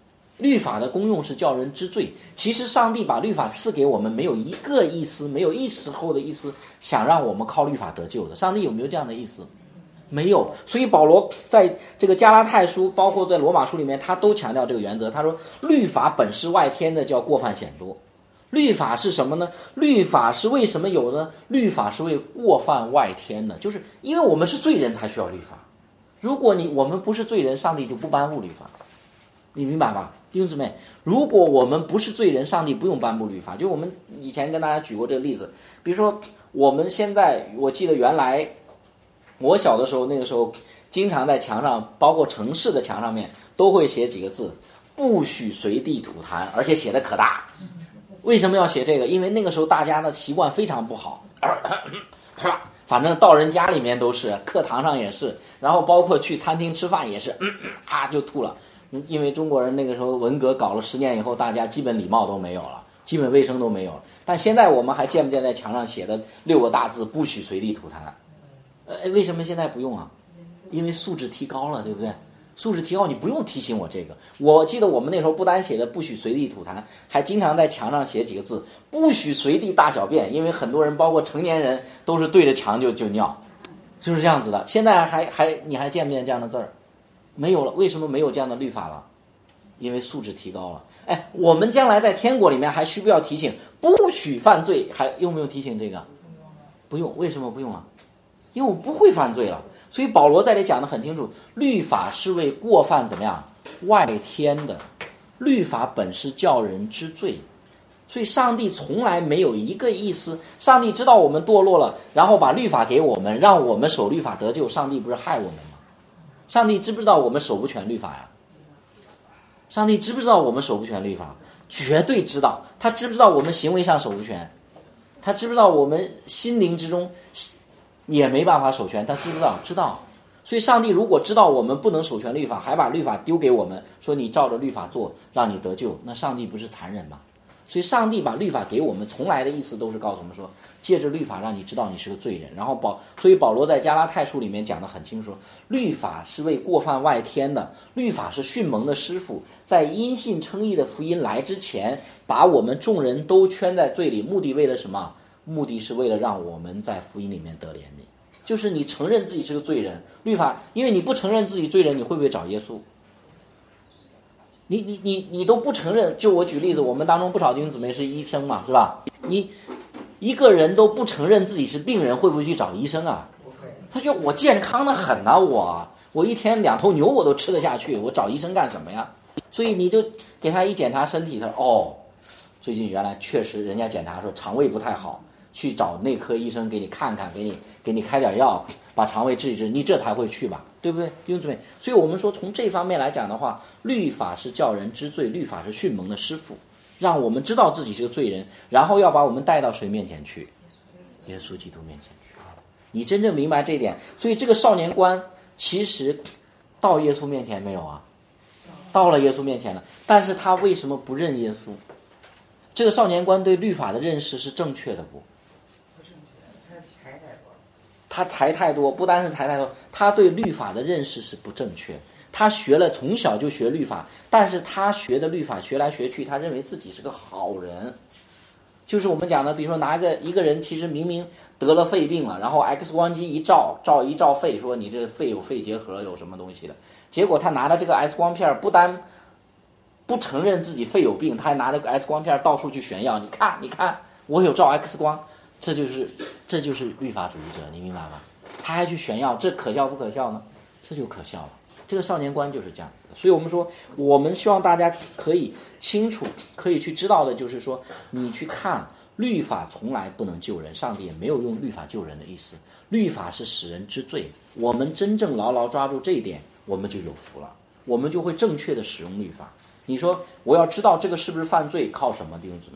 律法的功用是叫人知罪。其实上帝把律法赐给我们，没有一个意思，没有一时候的意思想让我们靠律法得救的。上帝有没有这样的意思？没有。所以保罗在这个加拉太书，包括在罗马书里面，他都强调这个原则。他说律法本是外天的，叫过犯显多。律法是什么呢？律法是为什么有呢？律法是为过犯外天的，就是因为我们是罪人才需要律法。如果你我们不是罪人，上帝就不颁布律法。你明白吧，弟兄姊妹？如果我们不是罪人，上帝不用颁布律法。就我们以前跟大家举过这个例子，比如说我们现在，我记得原来我小的时候，那个时候经常在墙上，包括城市的墙上面都会写几个字：不许随地吐痰，而且写的可大。为什么要写这个？因为那个时候大家的习惯非常不好，反正到人家里面都是，课堂上也是，然后包括去餐厅吃饭也是，嗯嗯啊就吐了。因为中国人那个时候文革搞了十年以后，大家基本礼貌都没有了，基本卫生都没有了。但现在我们还见不见在墙上写的六个大字：不许随地吐痰？呃，为什么现在不用啊？因为素质提高了，对不对？素质提高，你不用提醒我这个。我记得我们那时候不单写的不许随地吐痰，还经常在墙上写几个字：不许随地大小便。因为很多人，包括成年人，都是对着墙就就尿，就是这样子的。现在还还你还见不见这样的字儿？没有了。为什么没有这样的律法了？因为素质提高了。哎，我们将来在天国里面还需不要提醒不许犯罪？还用不用提醒这个？不用。为什么不用啊？因为我不会犯罪了。所以保罗在这里讲得很清楚，律法是为过犯怎么样外天的，律法本是叫人知罪。所以上帝从来没有一个意思，上帝知道我们堕落了，然后把律法给我们，让我们守律法得救。上帝不是害我们吗？上帝知不知道我们守不全律法呀？上帝知不知道我们守不全律法？绝对知道。他知不知道我们行为上守不全？他知不知道我们心灵之中也没办法守全？他知不知道？知道。所以上帝如果知道我们不能守全律法，还把律法丢给我们，说你照着律法做，让你得救，那上帝不是残忍吗？所以上帝把律法给我们，从来的意思都是告诉我们说，借着律法让你知道你是个罪人。然后保，所以保罗在加拉太书里面讲得很清楚，律法是为过犯外天的，律法是训蒙的师傅，在因信称义的福音来之前，把我们众人都圈在罪里，目的为了什么？目的是为了让我们在福音里面得怜悯。就是你承认自己是个罪人，律法，因为你不承认自己罪人，你会不会找耶稣？你你你你都不承认。就我举例子，我们当中不少弟兄姊妹是医生嘛，是吧？你一个人都不承认自己是病人，会不会去找医生啊？他觉得我健康的很啊，我我一天两头牛我都吃得下去，我找医生干什么呀？所以你就给他一检查身体，他说哦，最近原来确实人家检查说肠胃不太好，去找内科医生给你看看，给你给你开点药，把肠胃治一治，你这才会去吧，对不对，弟兄姊妹？所以我们说从这方面来讲的话，律法是叫人知罪，律法是训蒙的师傅，让我们知道自己是个罪人，然后要把我们带到谁面前去？耶稣基督面前去。你真正明白这一点，所以这个少年官其实到耶稣面前没有啊？到了耶稣面前了，但是他为什么不认耶稣？这个少年官对律法的认识是正确的不？ 不正确，他才太多。 他才太多，不单是才太多，他对律法的认识是不正确。他学了，从小就学律法，但是他学的律法学来学去，他认为自己是个好人。就是我们讲的，比如说拿个一个人，其实明明得了肺病了，然后 X 光机一照，照一照肺，说你这肺有肺结核，有什么东西的。结果他拿着这个 X 光片，不单不承认自己肺有病，他还拿着个 X 光片到处去炫耀，你看，你看，我有照 X 光，这就是这就是律法主义者，你明白吗？他还去炫耀，这可笑不可笑呢？这就可笑了。这个少年观就是这样子的。所以我们说，我们希望大家可以清楚，可以去知道的就是说，你去看律法从来不能救人，上帝也没有用律法救人的意思，律法是使人知罪。我们真正牢牢抓住这一点，我们就有福了，我们就会正确的使用律法。你说我要知道这个是不是犯罪，靠什么，弟兄姊妹？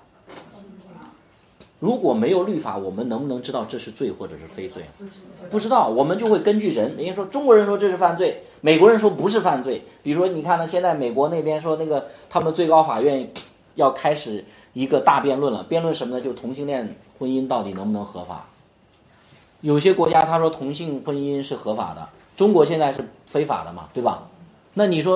如果没有律法，我们能不能知道这是罪或者是非罪？不知道，我们就会根据人，人家说中国人说这是犯罪，美国人说不是犯罪。比如说你看呢，现在美国那边说那个他们最高法院要开始一个大辩论了，辩论什么呢？就同性恋婚姻到底能不能合法。有些国家他说同性婚姻是合法的，中国现在是非法的嘛，对吧？那你说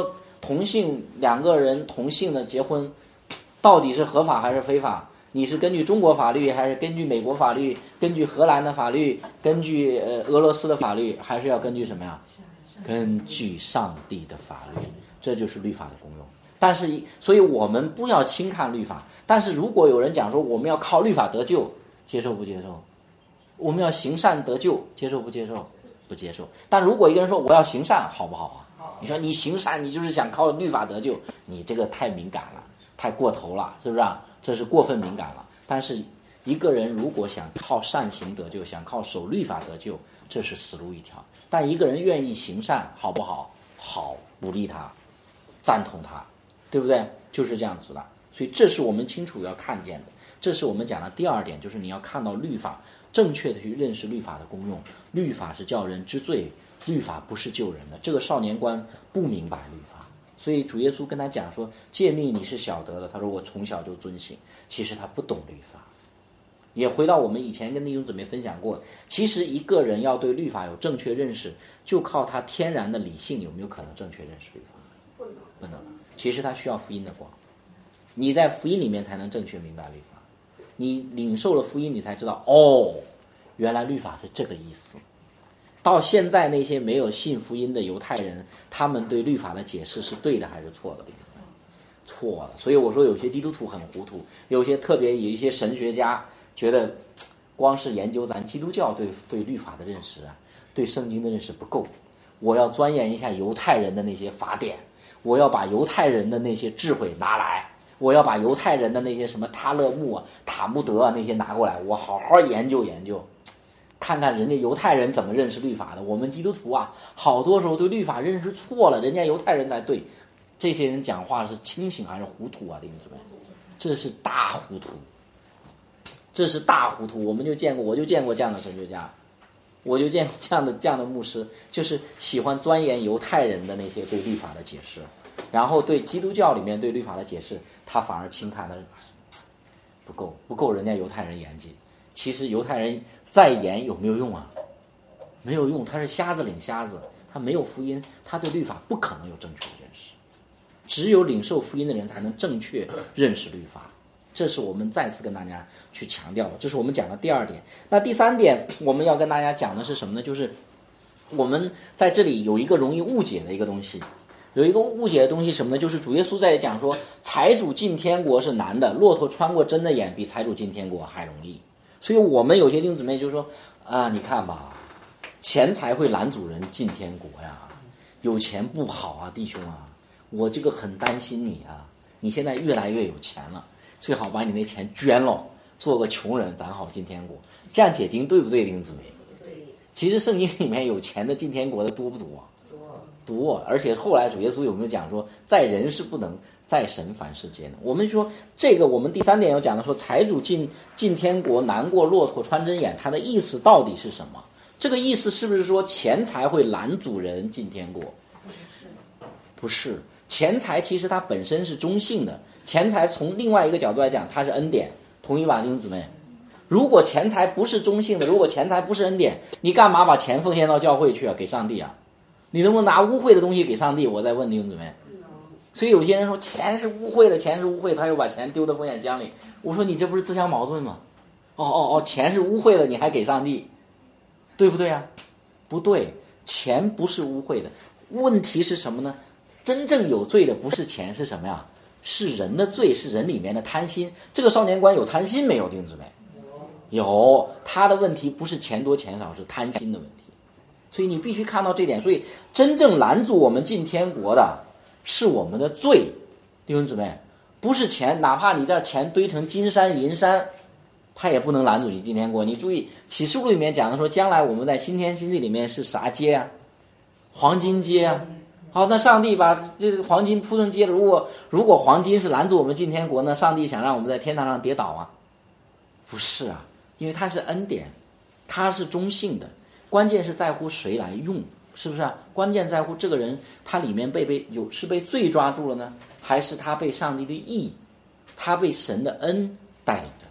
同性两个人同性的结婚到底是合法还是非法？你是根据中国法律，还是根据美国法律，根据荷兰的法律，根据呃俄罗斯的法律，还是要根据什么呀？根据上帝的法律，这就是律法的功用。但是，所以我们不要轻看律法。但是如果有人讲说我们要靠律法得救，接受不接受？我们要行善得救，接受不接受？不接受。但如果一个人说我要行善，好不好啊？你说你行善，你就是想靠律法得救，你这个太敏感了，太过头了，是不是啊？这是过分敏感了。但是一个人如果想靠善行得救，想靠守律法得救，这是死路一条。但一个人愿意行善，好不好？好，鼓励他，赞同他，对不对？就是这样子的。所以这是我们清楚要看见的。这是我们讲的第二点，就是你要看到律法，正确的去认识律法的功用。律法是叫人知罪，律法不是救人的。这个少年官不明白律法，所以主耶稣跟他讲说，诫命你是晓得的。他说我从小就遵行。其实他不懂律法。也回到我们以前跟弟兄姊妹分享过，其实一个人要对律法有正确认识，就靠他天然的理性有没有可能正确认识律法？ 不能， 不能。其实他需要福音的光，你在福音里面才能正确明白律法。你领受了福音，你才知道哦，原来律法是这个意思。到现在那些没有信福音的犹太人，他们对律法的解释是对的还是错的？错了。所以我说有些基督徒很糊涂，有些特别有一些神学家觉得光是研究咱基督教对对律法的认识啊，对圣经的认识不够。我要钻研一下犹太人的那些法典，我要把犹太人的那些智慧拿来，我要把犹太人的那些什么塔勒木啊、塔木德啊那些拿过来，我好好研究研究，看看人家犹太人怎么认识律法的。我们基督徒啊，好多时候对律法认识错了，人家犹太人才对。这些人讲话是清醒还是糊涂啊？弟兄姊妹，这是大糊涂，这是大糊涂。我们就见过，我就见过这样的神学家，我就见过这样的这样的牧师，就是喜欢钻研犹太人的那些对律法的解释，然后对基督教里面对律法的解释，他反而轻看的不够，不够人家犹太人严谨。其实犹太人再严有没有用啊？没有用，他是瞎子领瞎子，他没有福音，他对律法不可能有正确的认识。只有领受福音的人才能正确认识律法，这是我们再次跟大家去强调的，这是我们讲的第二点。那第三点我们要跟大家讲的是什么呢？就是我们在这里有一个容易误解的一个东西，有一个误解的东西什么呢？就是主耶稣在讲说，财主进天国是难的，骆驼穿过针的眼比财主进天国还容易。所以我们有些弟兄姊妹就说啊，你看吧，钱财会拦阻人进天国呀，有钱不好啊，弟兄啊，我这个很担心你啊，你现在越来越有钱了，最好把你那钱捐了，做个穷人，咱好进天国。这样解经对不对，弟兄姊妹？ 对。 其实圣经里面有钱的进天国的多不多？多。多，而且后来主耶稣有没有讲说，在人是不能，在神凡事皆能。我们说这个，我们第三点要讲的说，财主进进天国难过骆驼穿针眼，它的意思到底是什么？这个意思是不是说钱财会拦阻人进天国？不是。钱财其实它本身是中性的，钱财从另外一个角度来讲，它是恩典，同意吧，弟兄姊妹？如果钱财不是中性的，如果钱财不是恩典，你干嘛把钱奉献到教会去啊？给上帝啊？你能不能拿污秽的东西给上帝？我再问弟兄姊妹。所以有些人说钱是污秽的，钱是污秽，他又把钱丢到风险江里。我说你这不是自相矛盾吗？哦哦哦，钱是污秽的，你还给上帝，对不对啊？不对，钱不是污秽的。问题是什么呢？真正有罪的不是钱，是什么呀？是人的罪，是人里面的贪心。这个少年官有贪心没有，弟兄姊妹？有，他的问题不是钱多钱少，是贪心的问题。所以你必须看到这点。所以真正拦阻我们进天国的是我们的罪，弟兄姊妹，不是钱。哪怕你这钱堆成金山银山，他也不能拦阻你进天国。你注意启示录里面讲的说，将来我们在新天新地里面是啥街啊？黄金街啊。好，那上帝把这个黄金铺成街了，如果如果黄金是拦阻我们进天国呢？上帝想让我们在天堂上跌倒啊？不是啊，因为它是恩典，它是中性的，关键是在乎谁来用，是不是啊？关键在乎这个人他里面被被有是被罪抓住了呢，还是他被上帝的义，他被神的恩带领着他？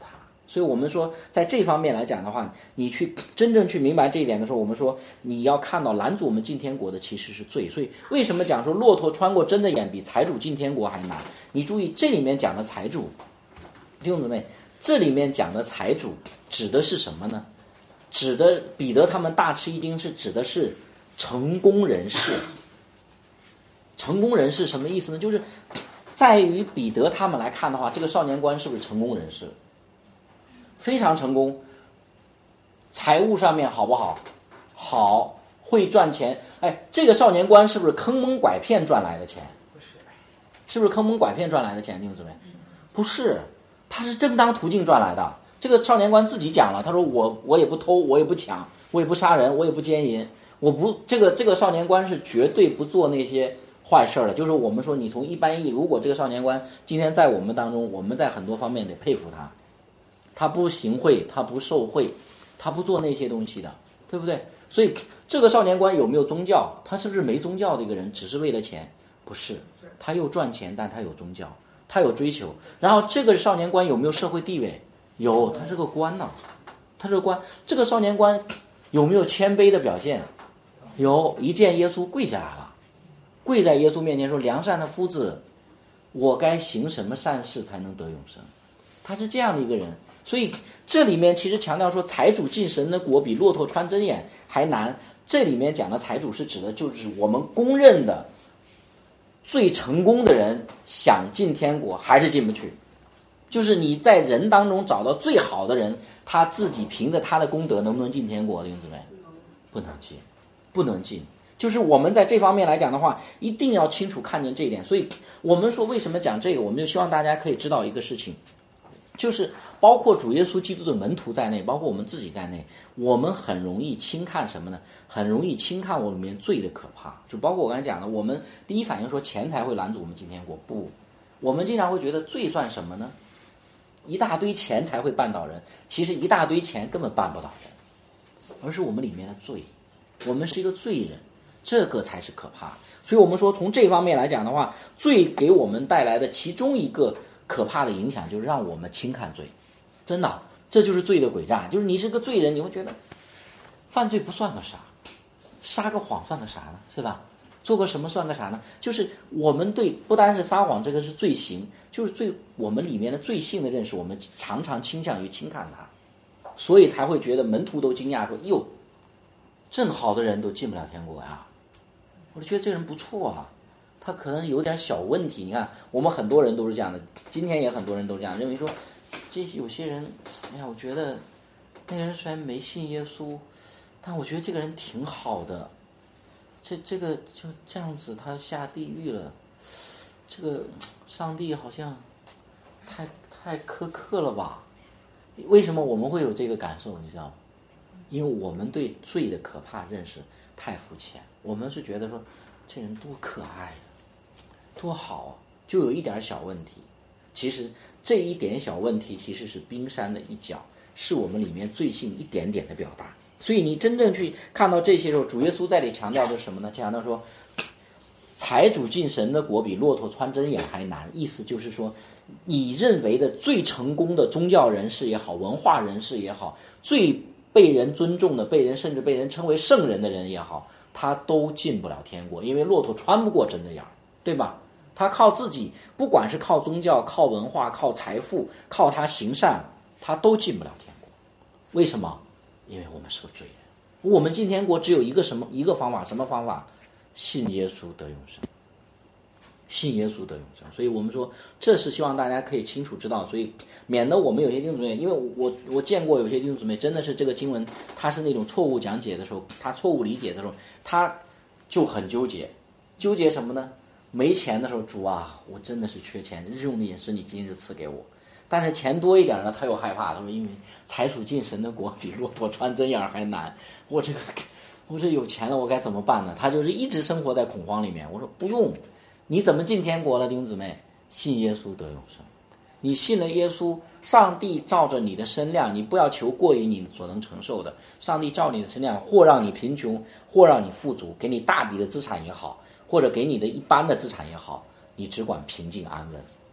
所以我们说在这方面来讲的话，你去真正去明白这一点的时候，我们说你要看到拦阻我们进天国的其实是罪。所以为什么讲说骆驼穿过针的眼比财主进天国还难？你注意这里面讲的财主，弟兄姊妹，这里面讲的财主指的是什么呢？指的彼得他们大吃一惊是指的是成功人士。成功人士什么意思呢？就是在于彼得他们来看的话，这个少年官是不是成功人士？非常成功，财务上面好不好？好，会赚钱。哎，这个少年官是不是坑蒙拐骗赚来的钱？ 不是， 是不是坑蒙拐骗赚来的钱？弟兄姊妹，不是，他是正当途径赚来的。这个少年官自己讲了，他说我我也不偷，我也不抢，我也不杀人，我也不奸淫，我不这个这个少年官是绝对不做那些坏事的。就是我们说，你从一般意义，如果这个少年官今天在我们当中，我们在很多方面得佩服他。他不行贿，他不受贿，他不做那些东西的，对不对？所以这个少年官有没有宗教？他是不是没宗教的一个人，只是为了钱？不是，他又赚钱，但他有宗教，他有追求。然后这个少年官有没有社会地位？有，他是个官呢，他是个官。这个少年官有没有谦卑的表现？有，一见耶稣跪下来了，跪在耶稣面前说：“良善的夫子，我该行什么善事才能得永生？”他是这样的一个人。所以这里面其实强调说，财主进神的国比骆驼穿针眼还难。这里面讲的财主是指的就是我们公认的最成功的人，想进天国还是进不去。就是你在人当中找到最好的人，他自己凭着他的功德能不能进天国？弟兄姊妹，不能进，不能进。就是我们在这方面来讲的话，一定要清楚看见这一点。所以我们说为什么讲这个，我们就希望大家可以知道一个事情，就是包括主耶稣基督的门徒在内，包括我们自己在内，我们很容易轻看什么呢？很容易轻看我里面罪的可怕。就包括我刚才讲的，我们第一反应说钱财会拦阻我们进天国，不，我们经常会觉得罪算什么呢？一大堆钱才会绊倒人，其实一大堆钱根本绊不倒人，而是我们里面的罪，我们是一个罪人，这个才是可怕。所以我们说从这方面来讲的话，罪给我们带来的其中一个可怕的影响就是让我们轻看罪。真的，这就是罪的诡诈。就是你是个罪人，你会觉得犯罪不算个啥，撒个谎算个啥呢？是吧？做个什么算个啥呢？就是我们对不单是撒谎这个是罪行，就是对我们里面的罪性的认识，我们常常倾向于轻看它，所以才会觉得门徒都惊讶说：“哟，正好的人都进不了天国呀！”我就觉得这人不错啊，他可能有点小问题。你看，我们很多人都是这样的，今天也很多人都这样认为说，这有些人，哎呀，我觉得那个人虽然没信耶稣，但我觉得这个人挺好的。这这个就这样子，他下地狱了。这个上帝好像太太苛刻了吧？为什么我们会有这个感受？你知道吗？因为我们对罪的可怕认识太肤浅。我们是觉得说，这人多可爱，多好，就有一点小问题。其实这一点小问题其实是冰山的一角，是我们里面罪性一点点的表达。所以你真正去看到这些时候，主耶稣在这里强调的是什么呢？强调说，财主进神的国比骆驼穿针眼还难。意思就是说，你认为的最成功的宗教人士也好，文化人士也好，最被人尊重的，被人甚至被人称为圣人的人也好，他都进不了天国，因为骆驼穿不过针的眼，对吧？他靠自己，不管是靠宗教、靠文化、靠财富、靠他行善，他都进不了天国。为什么？因为我们是个罪人。我们进天国只有一个什么一个方法？什么方法？信耶稣得永生。信耶稣得永生。所以我们说，这是希望大家可以清楚知道，所以免得我们有些弟兄姊妹，因为我我见过有些弟兄姊妹真的是这个经文，他是那种错误讲解的时候，他错误理解的时候，他就很纠结。纠结什么呢？没钱的时候，主啊，我真的是缺钱，日用的饮食你今日赐给我。但是钱多一点呢，他又害怕，他说因为财主进神的国比骆驼穿针眼还难，我这个我这有钱了我该怎么办呢？他就是一直生活在恐慌里面。我说不用，你怎么进天国了？弟兄姊妹，信耶稣得永生。你信了耶稣，上帝照着你的身量，你不要求过于你所能承受的，上帝照你的身量，或让你贫穷，或让你富足，给你大笔的资产也好，或者给你的一般的资产也好，你只管平静安稳，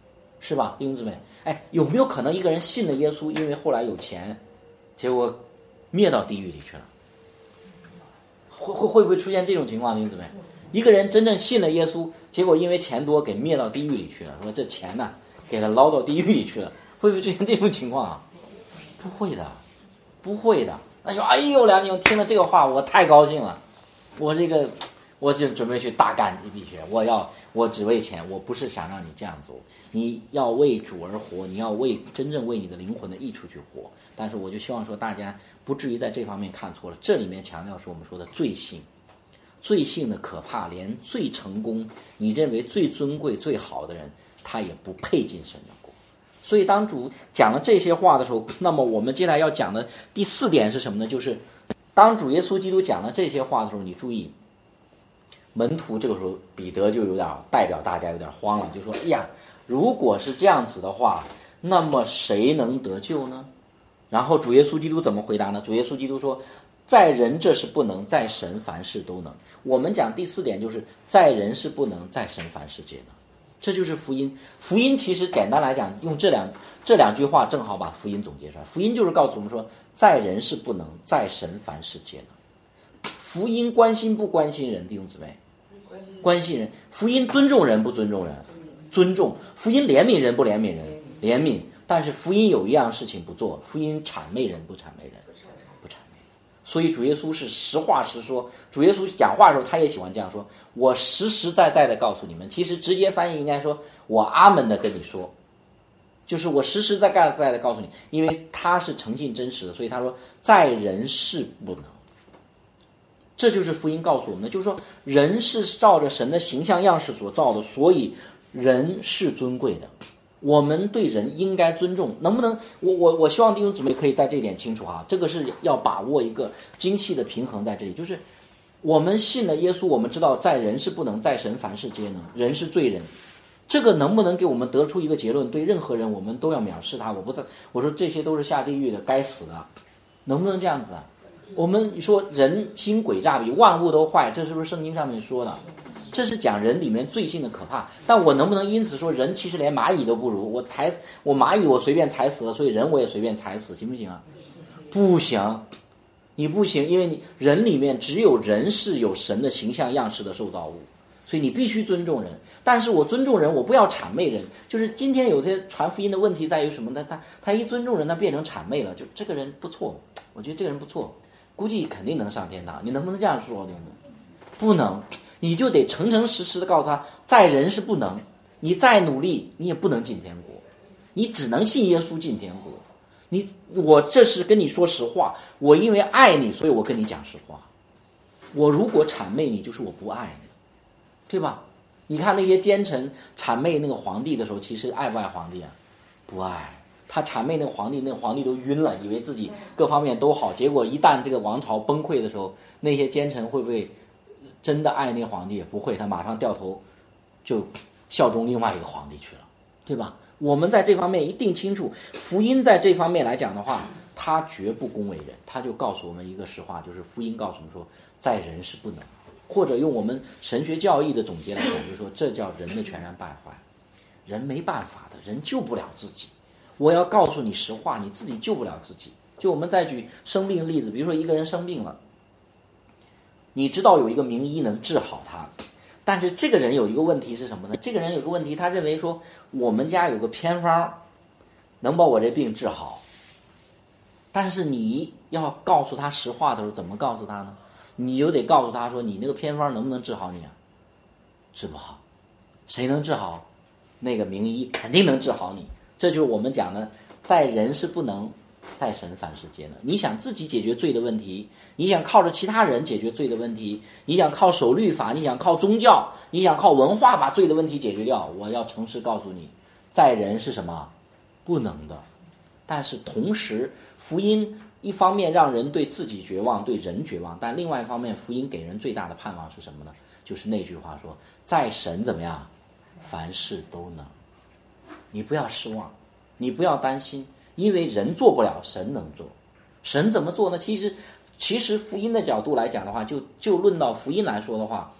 是吧，弟兄姊妹？哎，有没有可能一个人信了耶稣，因为后来有钱，结果灭到地狱里去了？会会会不会出现这种情况，弟兄姊妹？一个人真正信了耶稣，结果因为钱多给灭到地狱里去了，说这钱呢给他捞到地狱里去了，会不会出现这种情况啊？不会的，不会的。那就哎呦，梁弟兄听了这个话，我太高兴了，我这个我就准备去大干一笔血，我要我只为钱，我不是想让你这样做，你要为主而活，你要为真正为你的灵魂的益处去活。但是我就希望说大家不至于在这方面看错了，这里面强调是我们说的罪性。罪性的可怕，连最成功你认为最尊贵最好的人，他也不配进神的国。所以当主讲了这些话的时候，那么我们接下来要讲的第四点是什么呢？就是当主耶稣基督讲了这些话的时候，你注意门徒这个时候彼得就有点代表大家有点慌了，就说哎呀，如果是这样子的话，那么谁能得救呢？然后主耶稣基督怎么回答呢？主耶稣基督说，在人这是不能，在神凡事都能。我们讲第四点就是在人是不能，在神凡事皆能。这就是福音。福音其实简单来讲，用这两这两句话正好把福音总结出来。福音就是告诉我们说，在人是不能，在神凡事皆能。福音关心不关心人，弟兄姊妹？关心人。福音尊重人不尊重人？尊重。福音怜悯人不怜悯人？怜悯。但是福音有一样事情不做，福音谄媚人不谄媚人？不谄媚。所以主耶稣是实话实说。主耶稣讲话的时候他也喜欢这样说，我实实在在的告诉你们。其实直接翻译应该说，我阿门的跟你说，就是我实实在在的告诉你，因为他是诚信真实的，所以他说在人是不能。这就是福音告诉我们的，就是说人是照着神的形象样式所造的，所以人是尊贵的，我们对人应该尊重。能不能我我我希望弟兄姊妹可以在这一点清楚哈，这个是要把握一个精细的平衡在这里。就是我们信了耶稣，我们知道在人是不能，在神凡事皆能，人是罪人。这个能不能给我们得出一个结论，对任何人我们都要藐视他？我不在我说这些都是下地狱的，该死的，能不能这样子啊？我们说人心诡诈，比万物都坏，这是不是圣经上面说的？这是讲人里面罪性的可怕。但我能不能因此说人其实连蚂蚁都不如？我踩我蚂蚁我随便踩死了，所以人我也随便踩死，行不行啊？不行，你不行，因为你人里面只有人是有神的形象样式的受造物，所以你必须尊重人。但是我尊重人，我不要谄媚人。就是今天有些传福音的问题在于什么呢？他他一尊重人，他变成谄媚了，就这个人不错，我觉得这个人不错，估计肯定能上天堂。你能不能这样说？不能，你就得诚诚实实的告诉他，在人是不能，你再努力你也不能进天国，你只能信耶稣进天国。你我这是跟你说实话，我因为爱你，所以我跟你讲实话。我如果谄媚你，就是我不爱你，对吧？你看那些奸臣谄媚那个皇帝的时候，其实爱不爱皇帝啊？不爱。他谄媚那个皇帝，那个皇帝都晕了，以为自己各方面都好，结果一旦这个王朝崩溃的时候，那些奸臣会不会真的爱那个皇帝？也不会，他马上掉头就效忠另外一个皇帝去了，对吧？我们在这方面一定清楚，福音在这方面来讲的话，他绝不恭维人，他就告诉我们一个实话，就是福音告诉我们说，在人是不能，或者用我们神学教义的总结来讲，就是说这叫人的全然败坏，人没办法的，人救不了自己。我要告诉你实话，你自己救不了自己。就我们再举生病例子，比如说一个人生病了，你知道有一个名医能治好他，但是这个人有一个问题是什么呢？这个人有个问题，他认为说我们家有个偏方能把我这病治好，但是你要告诉他实话的时候，怎么告诉他呢？你就得告诉他说，你那个偏方能不能治好你啊？治不好。谁能治好？那个名医肯定能治好你。这就是我们讲的，在人是不能，在神凡事皆能。你想自己解决罪的问题，你想靠着其他人解决罪的问题，你想靠守律法，你想靠宗教，你想靠文化把罪的问题解决掉，我要诚实告诉你，在人是什么？不能的。但是同时福音一方面让人对自己绝望，对人绝望，但另外一方面福音给人最大的盼望是什么呢？就是那句话说，在神怎么样？凡事都能。你不要失望，你不要担心，因为人做不了，神能做。神怎么做呢？其实其实福音的角度来讲的话，就就论到福音来说的话，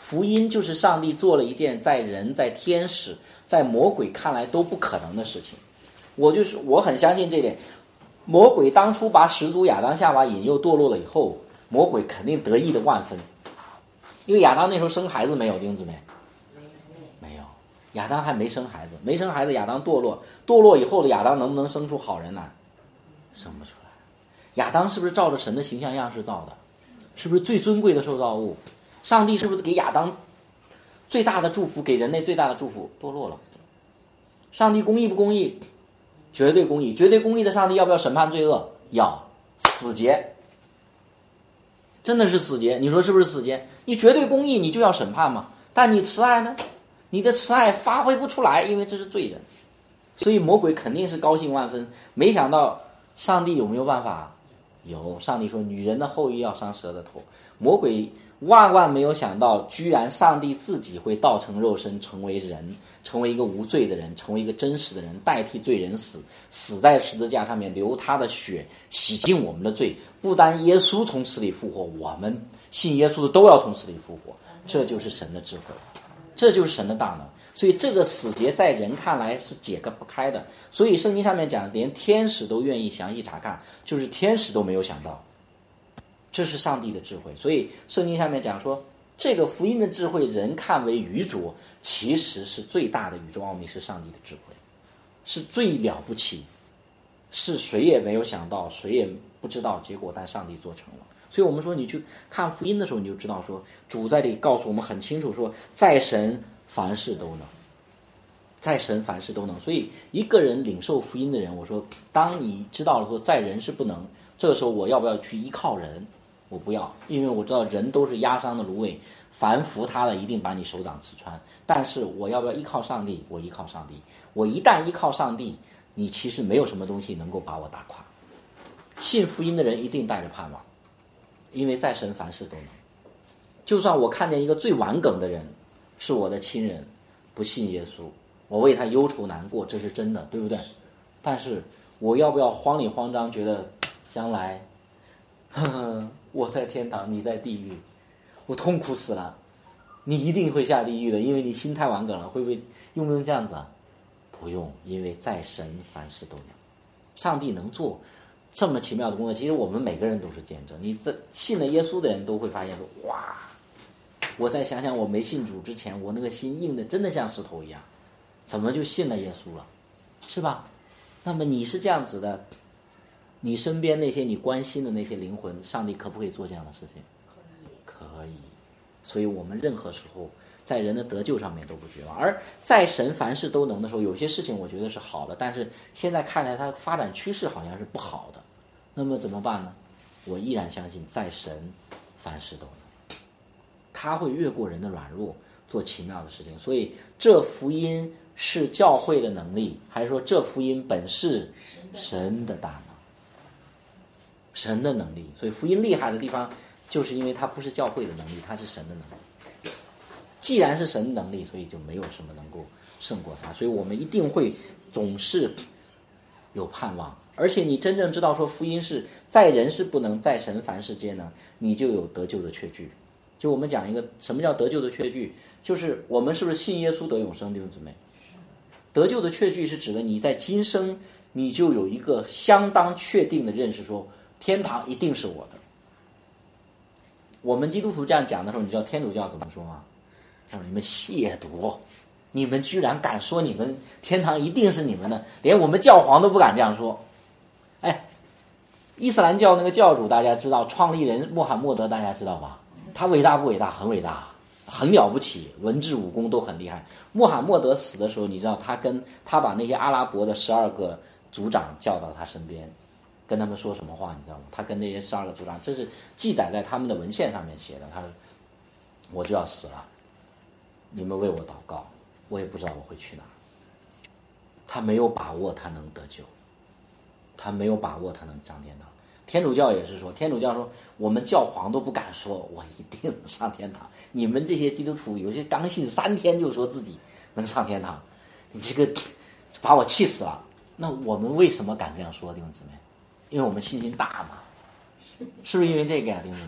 福音就是上帝做了一件在人、在天使、在魔鬼看来都不可能的事情。我就是我很相信这点。魔鬼当初把始祖亚当夏娃引诱堕落了以后，魔鬼肯定得意的万分，因为亚当那时候生孩子没有，弟兄姊妹？没有，亚当还没生孩子，没生孩子，亚当堕落，堕落以后的亚当能不能生出好人来？生不出来。亚当是不是照着神的形象样式造的？是不是最尊贵的受造物？上帝是不是给亚当最大的祝福，给人类最大的祝福？堕落了。上帝公义不公义？绝对公义。绝对公义的上帝要不要审判罪恶？要。死结，真的是死结。你说是不是死结？你绝对公义，你就要审判嘛。但你慈爱呢？你的慈爱发挥不出来，因为这是罪人。所以魔鬼肯定是高兴万分。没想到上帝有没有办法？有。上帝说女人的后裔要伤蛇的头。魔鬼万万没有想到，居然上帝自己会道成肉身，成为人，成为一个无罪的人，成为一个真实的人，代替罪人死，死在十字架上面，流他的血洗净我们的罪。不单耶稣从死里复活，我们信耶稣的都要从死里复活。这就是神的智慧，这就是神的大能。所以这个死结在人看来是解个不开的。所以圣经上面讲，连天使都愿意详细查看，就是天使都没有想到，这是上帝的智慧。所以圣经上面讲说，这个福音的智慧人看为愚拙，其实是最大的宇宙奥秘，是上帝的智慧，是最了不起，是谁也没有想到，谁也不知道结果，但上帝做成了。所以我们说你去看福音的时候，你就知道说，主在这里告诉我们很清楚说，在神凡事都能，在神凡事都能。所以一个人领受福音的人，我说当你知道了说在人是不能，这个时候我要不要去依靠人？我不要，因为我知道人都是压伤的芦苇，凡服他的一定把你手掌刺穿。但是我要不要依靠上帝？我依靠上帝。我一旦依靠上帝，你其实没有什么东西能够把我打垮。信福音的人一定带着盼望，因为在神凡事都能。就算我看见一个最顽梗的人是我的亲人，不信耶稣，我为他忧愁难过，这是真的，对不对？但是我要不要慌里慌张，觉得将来呵呵我在天堂你在地狱，我痛苦死了，你一定会下地狱的，因为你心太顽梗了。会不会用不用这样子啊？不用，因为在神凡事都能。上帝能做这么奇妙的工作，其实我们每个人都是见证。你这信了耶稣的人都会发现说，哇，我再想想我没信主之前，我那个心硬的真的像石头一样，怎么就信了耶稣了，是吧？那么你是这样子的，你身边那些你关心的那些灵魂，上帝可不可以做这样的事情？可以。所以我们任何时候在人的得救上面都不绝望。而在神凡事都能的时候，有些事情我觉得是好的，但是现在看来它发展趋势好像是不好的，那么怎么办呢？我依然相信在神凡事都能，他会越过人的软弱做奇妙的事情。所以这福音是教会的能力，还是说这福音本是神的大能，神的能力？所以福音厉害的地方就是因为它不是教会的能力，它是神的能力。既然是神的能力，所以就没有什么能够胜过它。所以我们一定会总是有盼望。而且你真正知道说福音是在人是不能，在神凡事皆能，你就有得救的确据。就我们讲一个什么叫得救的确据，就是我们是不是信耶稣得永生，弟兄姊妹？得救的确据是指的你在今生你就有一个相当确定的认识，说天堂一定是我的。我们基督徒这样讲的时候，你知道天主教怎么说吗？让你们亵渎，你们居然敢说你们天堂一定是你们的，连我们教皇都不敢这样说。哎，伊斯兰教那个教主大家知道，创立人穆罕默德大家知道吧？他伟大不伟大？很伟大，很了不起，文治武功都很厉害。穆罕默德死的时候，你知道他跟他把那些阿拉伯的十二个族长叫到他身边，跟他们说什么话你知道吗？他跟那些十二个族长，这是记载在他们的文献上面写的。他说我就要死了，你们为我祷告，我也不知道我会去哪。他没有把握他能得救，他没有把握他能上天堂。天主教也是说，天主教说我们教皇都不敢说我一定能上天堂，你们这些基督徒有些刚信三天就说自己能上天堂，你这个把我气死了。那我们为什么敢这样说，弟兄姊妹？因为我们信心大嘛，是不是因为这个呀，弟兄姊妹？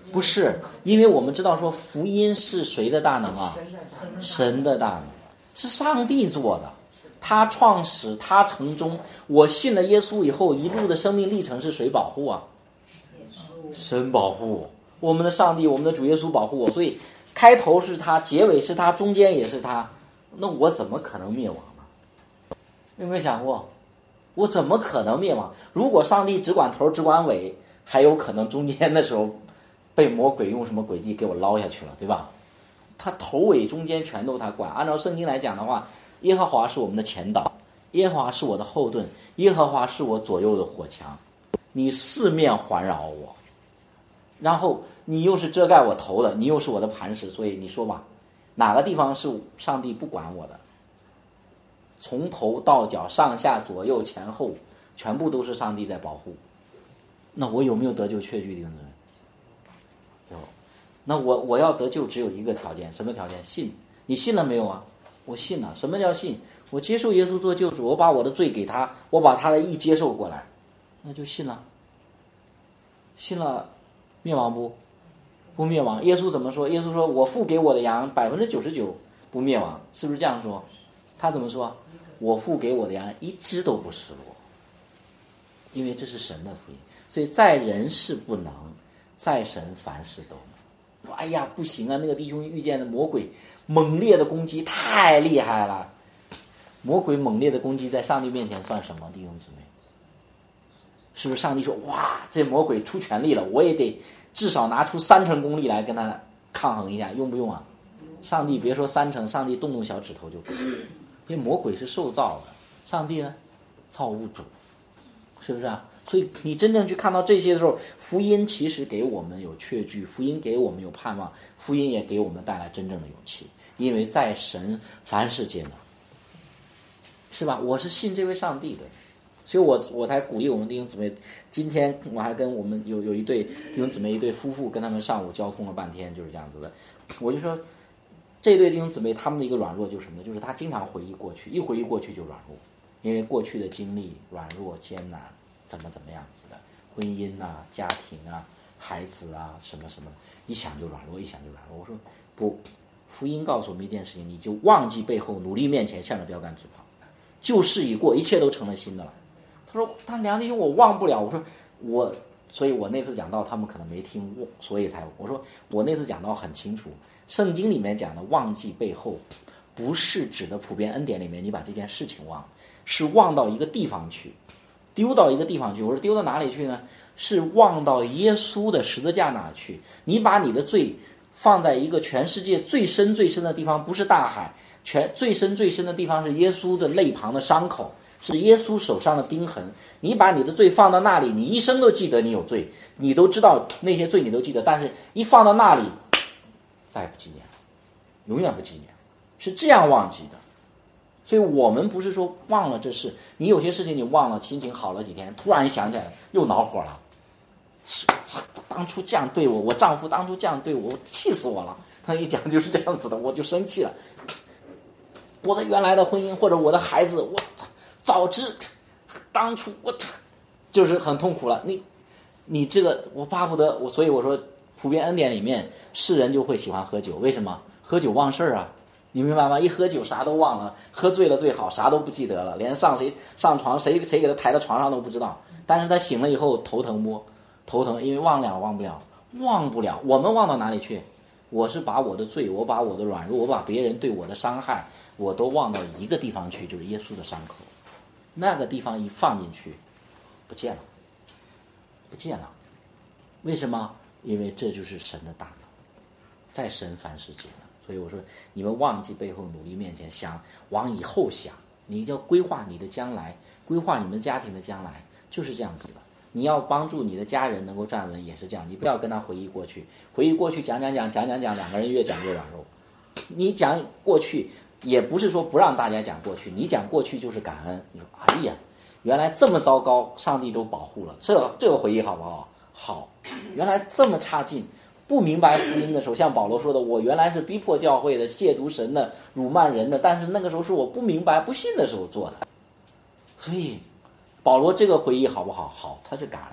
不是，因为我们知道说福音是谁的大能啊？神的大能，是上帝做的，他创始，他成终。我信了耶稣以后，一路的生命历程是谁保护啊？神保护我们的上帝，我们的主耶稣保护我，所以开头是他，结尾是他，中间也是他，那我怎么可能灭亡呢？有没有想过，我怎么可能灭亡？如果上帝只管头只管尾，还有可能中间的时候被魔鬼用什么诡计给我捞下去了，对吧？他头尾中间全都他管。按照圣经来讲的话，耶和华是我们的前导，耶和华是我的后盾，耶和华是我左右的火墙，你四面环绕我，然后你又是遮盖我头的，你又是我的磐石，所以你说吧，哪个地方是上帝不管我的？从头到脚，上下左右前后，全部都是上帝在保护。那我有没有得救确据的呢？有。那我我要得救只有一个条件，什么条件？信。你信了没有啊？我信了。什么叫信？我接受耶稣做救主，我把我的罪给他，我把他的义接受过来，那就信了。信了，灭亡不？不灭亡。耶稣怎么说？耶稣说：“我父给我的羊，百分之九十九不灭亡。”是不是这样说？他怎么说？我父给我的羊，一只都不失落。因为这是神的福音，所以在人是不能，在神凡事都能。说哎呀不行啊，那个弟兄遇见的魔鬼猛烈的攻击太厉害了。魔鬼猛烈的攻击在上帝面前算什么？弟兄姊妹，是不是上帝说哇这魔鬼出全力了，我也得至少拿出三成功力来跟他抗衡一下，用不用啊？上帝别说三成，上帝动动小指头就可以。因为魔鬼是受造的，上帝呢造物主，是不是啊？所以你真正去看到这些的时候，福音其实给我们有确据，福音给我们有盼望，福音也给我们带来真正的勇气，因为在神凡事皆能，是吧？我是信这位上帝的，所以我我才鼓励我们弟兄姊妹。今天我还跟我们有有一对弟兄姊妹，一对夫妇，跟他们上午交通了半天，就是这样子的。我就说这对弟兄姊妹他们的一个软弱就是什么呢？就是他经常回忆过去，一回忆过去就软弱，因为过去的经历软弱艰难，怎么怎么样子的，婚姻啊、家庭啊、孩子啊，什么什么，一想就软弱，一想就软弱。我说不，福音告诉我们一件事情，你就忘记背后，努力面前，向着标杆直跑，旧事已过，一切都成了新的了。他说他梁弟兄我忘不了。我说我，所以我那次讲到他们可能没听过，所以才我说我那次讲到很清楚。圣经里面讲的忘记背后，不是指的普遍恩典里面你把这件事情忘了，是忘到一个地方去，丢到一个地方去。我说丢到哪里去呢？是忘到耶稣的十字架那里去。你把你的罪放在一个全世界最深最深的地方，不是大海，全最深最深的地方是耶稣的肋旁的伤口，是耶稣手上的钉痕。你把你的罪放到那里，你一生都记得你有罪，你都知道那些罪你都记得，但是一放到那里再不纪念，永远不纪念，是这样忘记的。所以我们不是说忘了这事，你有些事情你忘了，心情好了几天，突然想起来又恼火了，当初这样对我，我丈夫当初这样对我，气死我了。他一讲就是这样子的，我就生气了。我的原来的婚姻或者我的孩子，我早知当初我就是很痛苦了。你你这个我巴不得我，所以我说普遍恩典里面世人就会喜欢喝酒，为什么？喝酒忘事儿啊，你明白吗？一喝酒啥都忘了，喝醉了最好，啥都不记得了，连上谁上床谁谁给他抬到床上都不知道。但是他醒了以后头疼不？头疼，因为忘了忘不了，忘不了。我们忘到哪里去？我是把我的罪，我把我的软弱，我把别人对我的伤害，我都忘到一个地方去，就是耶稣的伤口。那个地方一放进去，不见了，不见了。为什么？因为这就是神的大能，在神凡事皆能。所以我说，你们忘记背后，努力面前，想往以后想，你要规划你的将来，规划你们家庭的将来，就是这样子的。你要帮助你的家人能够站稳，也是这样。你不要跟他回忆过去，回忆过去讲讲讲讲讲讲，两个人越讲越软弱。你讲过去，也不是说不让大家讲过去，你讲过去就是感恩。你说，哎呀，原来这么糟糕，上帝都保护了，这这个回忆好不好？好，原来这么差劲。不明白福音的时候，像保罗说的，我原来是逼迫教会的、亵渎神的、辱骂人的，但是那个时候是我不明白、不信的时候做的。所以保罗这个回忆好不好？好，他是感恩的。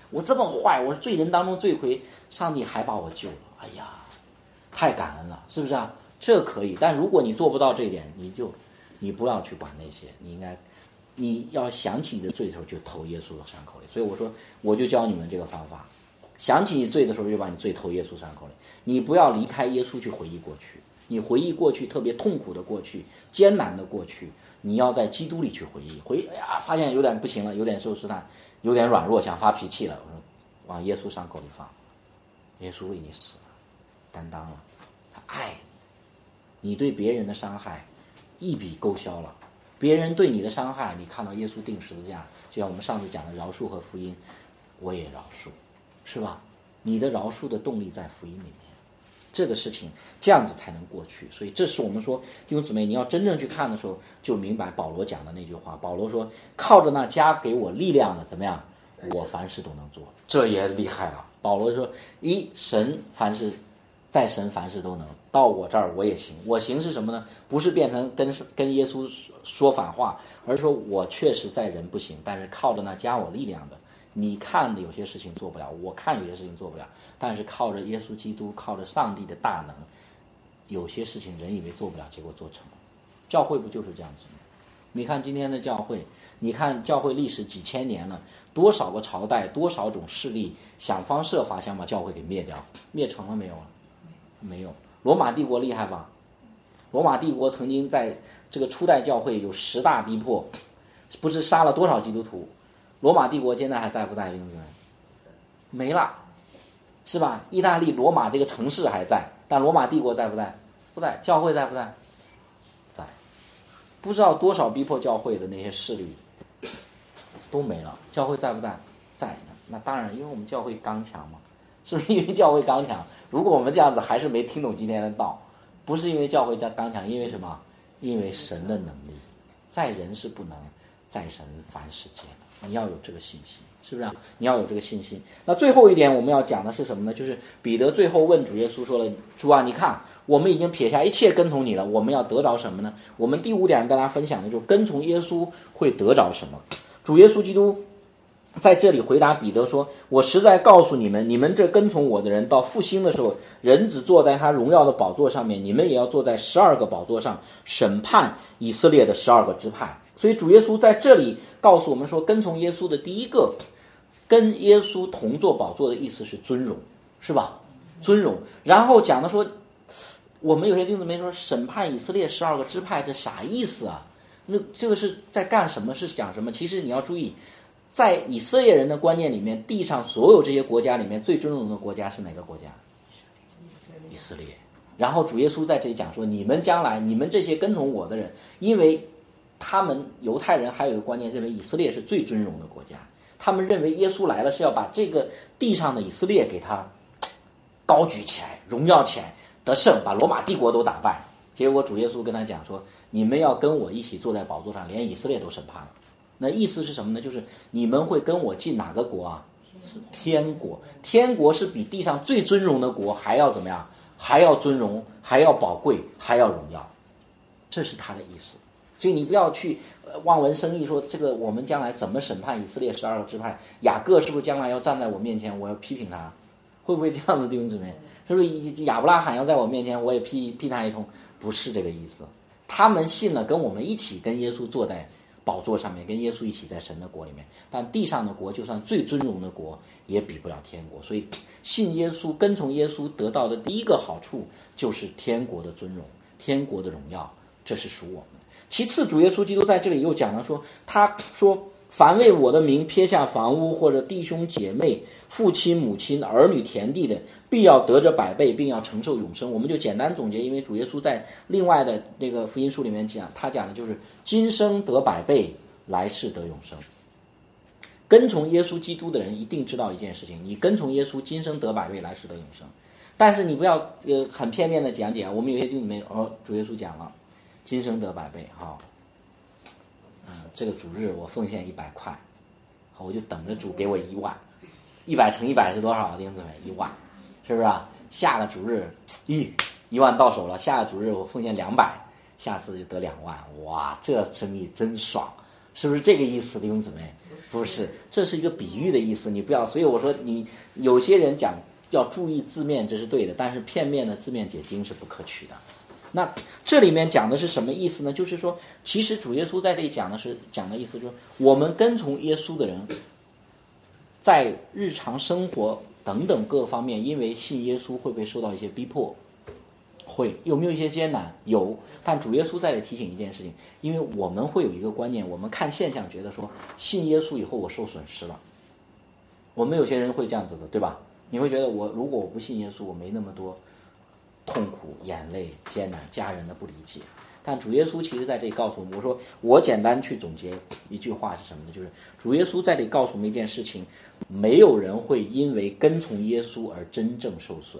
我这么坏，我是罪人当中罪魁，上帝还把我救了，哎呀，太感恩了，是不是啊？这可以，但如果你做不到这一点，你就你不要去管那些，你应该你要想起你的罪的时候就投耶稣的伤口里。所以我说我就教你们这个方法，想起你罪的时候就把你罪投耶稣伤口里，你不要离开耶稣去回忆过去，你回忆过去特别痛苦的过去，艰难的过去，你要在基督里去回忆，回哎呀发现有点不行了，有点受试探，有点软弱，想发脾气了，我说往耶稣伤口里放，耶稣为你死了，担当了，他爱你，你对别人的伤害一笔勾销了，别人对你的伤害，你看到耶稣钉十字架，就像我们上次讲的饶恕和福音，我也饶恕，是吧？你的饶恕的动力在福音里面，这个事情这样子才能过去。所以这是我们说弟兄姊妹，你要真正去看的时候，就明白保罗讲的那句话。保罗说，靠着那加给我力量的怎么样，我凡事都能做，这也厉害了。保罗说，一神凡事在神凡事都能，到我这儿我也行。我行是什么呢？不是变成跟跟耶稣说反话，而是说我确实在人不行，但是靠着那加我力量的，你看有些事情做不了，我看有些事情做不了，但是靠着耶稣基督，靠着上帝的大能，有些事情人以为做不了，结果做成了。教会不就是这样子吗？你看今天的教会，你看教会历史几千年了，多少个朝代，多少种势力想方设法想把教会给灭掉，灭成了没有啊？没有。罗马帝国厉害吧？罗马帝国曾经在这个初代教会有十大逼迫，不知杀了多少基督徒。罗马帝国现在还在不在？弟兄姊妹，没了，是吧？意大利罗马这个城市还在，但罗马帝国在不在？不在。教会在不在？在。不知道多少逼迫教会的那些势力都没了，教会在不在？在呢。那当然，因为我们教会刚强嘛，是不是？因为教会刚强。如果我们这样子还是没听懂今天的道，不是因为教会刚强，因为什么？因为神的能力，在人是不能，在神凡事皆能。你要有这个信心，是不是啊？你要有这个信心。那最后一点我们要讲的是什么呢？就是彼得最后问主耶稣说了，主啊，你看我们已经撇下一切跟从你了，我们要得着什么呢？我们第五点跟大家分享的就是跟从耶稣会得着什么。主耶稣基督在这里回答彼得说，我实在告诉你们，你们这跟从我的人到复兴的时候，人子坐在他荣耀的宝座上面，你们也要坐在十二个宝座上，审判以色列的十二个支派。所以主耶稣在这里告诉我们说，跟从耶稣的第一个跟耶稣同坐宝座的意思是尊荣，是吧？尊荣。然后讲的说，我们有些弟兄姊妹说审判以色列十二个支派，这啥意思啊？那这个是在干什么？是讲什么？其实你要注意，在以色列人的观念里面，地上所有这些国家里面最尊荣的国家是哪个国家？以色列。然后主耶稣在这里讲说，你们将来，你们这些跟从我的人，因为他们犹太人还有一个观念，认为以色列是最尊荣的国家，他们认为耶稣来了是要把这个地上的以色列给他高举起来，荣耀起来，得胜，把罗马帝国都打败。结果主耶稣跟他讲说，你们要跟我一起坐在宝座上，连以色列都审判了。那意思是什么呢？就是你们会跟我进哪个国啊？是天国。天国是比地上最尊荣的国还要怎么样？还要尊荣，还要宝贵，还要荣耀。这是他的意思。所以你不要去望文生义说这个我们将来怎么审判以色列十二个支派，雅各是不是将来要站在我面前，我要批评他？会不会这样子，弟兄姊妹？是不是亚伯拉罕要在我面前，我也批批他一通？不是这个意思。他们信了，跟我们一起跟耶稣坐在宝座上面，跟耶稣一起在神的国里面。但地上的国，就算最尊荣的国，也比不了天国。所以信耶稣，跟从耶稣得到的第一个好处就是天国的尊荣，天国的荣耀，这是属我们的。其次，主耶稣基督在这里又讲了说，他说凡为我的名撇下房屋或者弟兄姐妹、父亲母亲、儿女田地的，必要得着百倍，并要承受永生。我们就简单总结，因为主耶稣在另外的那个福音书里面讲，他讲的就是今生得百倍，来世得永生。跟从耶稣基督的人一定知道一件事情，你跟从耶稣，今生得百倍，来世得永生。但是你不要呃很片面的讲解，我们有些弟兄没哦，主耶稣讲了今生得百倍，好，嗯，这个主日我奉献一百块，好，我就等着主给我一万，一百乘一百是多少？弟兄姊妹，一万，是不是啊？下个主日，一一万到手了，下个主日我奉献两百，下次就得两万，哇，这生意真爽，是不是这个意思，弟兄姊妹？ 不是，这是一个比喻的意思，你不要。所以我说你有些人讲要注意字面，这是对的，但是片面的字面解经是不可取的。那这里面讲的是什么意思呢？就是说，其实主耶稣在这里讲的是讲的意思，就是我们跟从耶稣的人，在日常生活等等各方面，因为信耶稣会不会受到一些逼迫？会。有没有一些艰难？有。但主耶稣在这里提醒一件事情，因为我们会有一个观念，我们看现象觉得说，信耶稣以后我受损失了。我们有些人会这样子的，对吧？你会觉得我如果我不信耶稣，我没那么多痛苦、眼泪、艰难，家人的不理解。但主耶稣其实在这里告诉我们，我说我简单去总结一句话是什么呢？就是主耶稣在这里告诉我们一件事情，没有人会因为跟从耶稣而真正受损。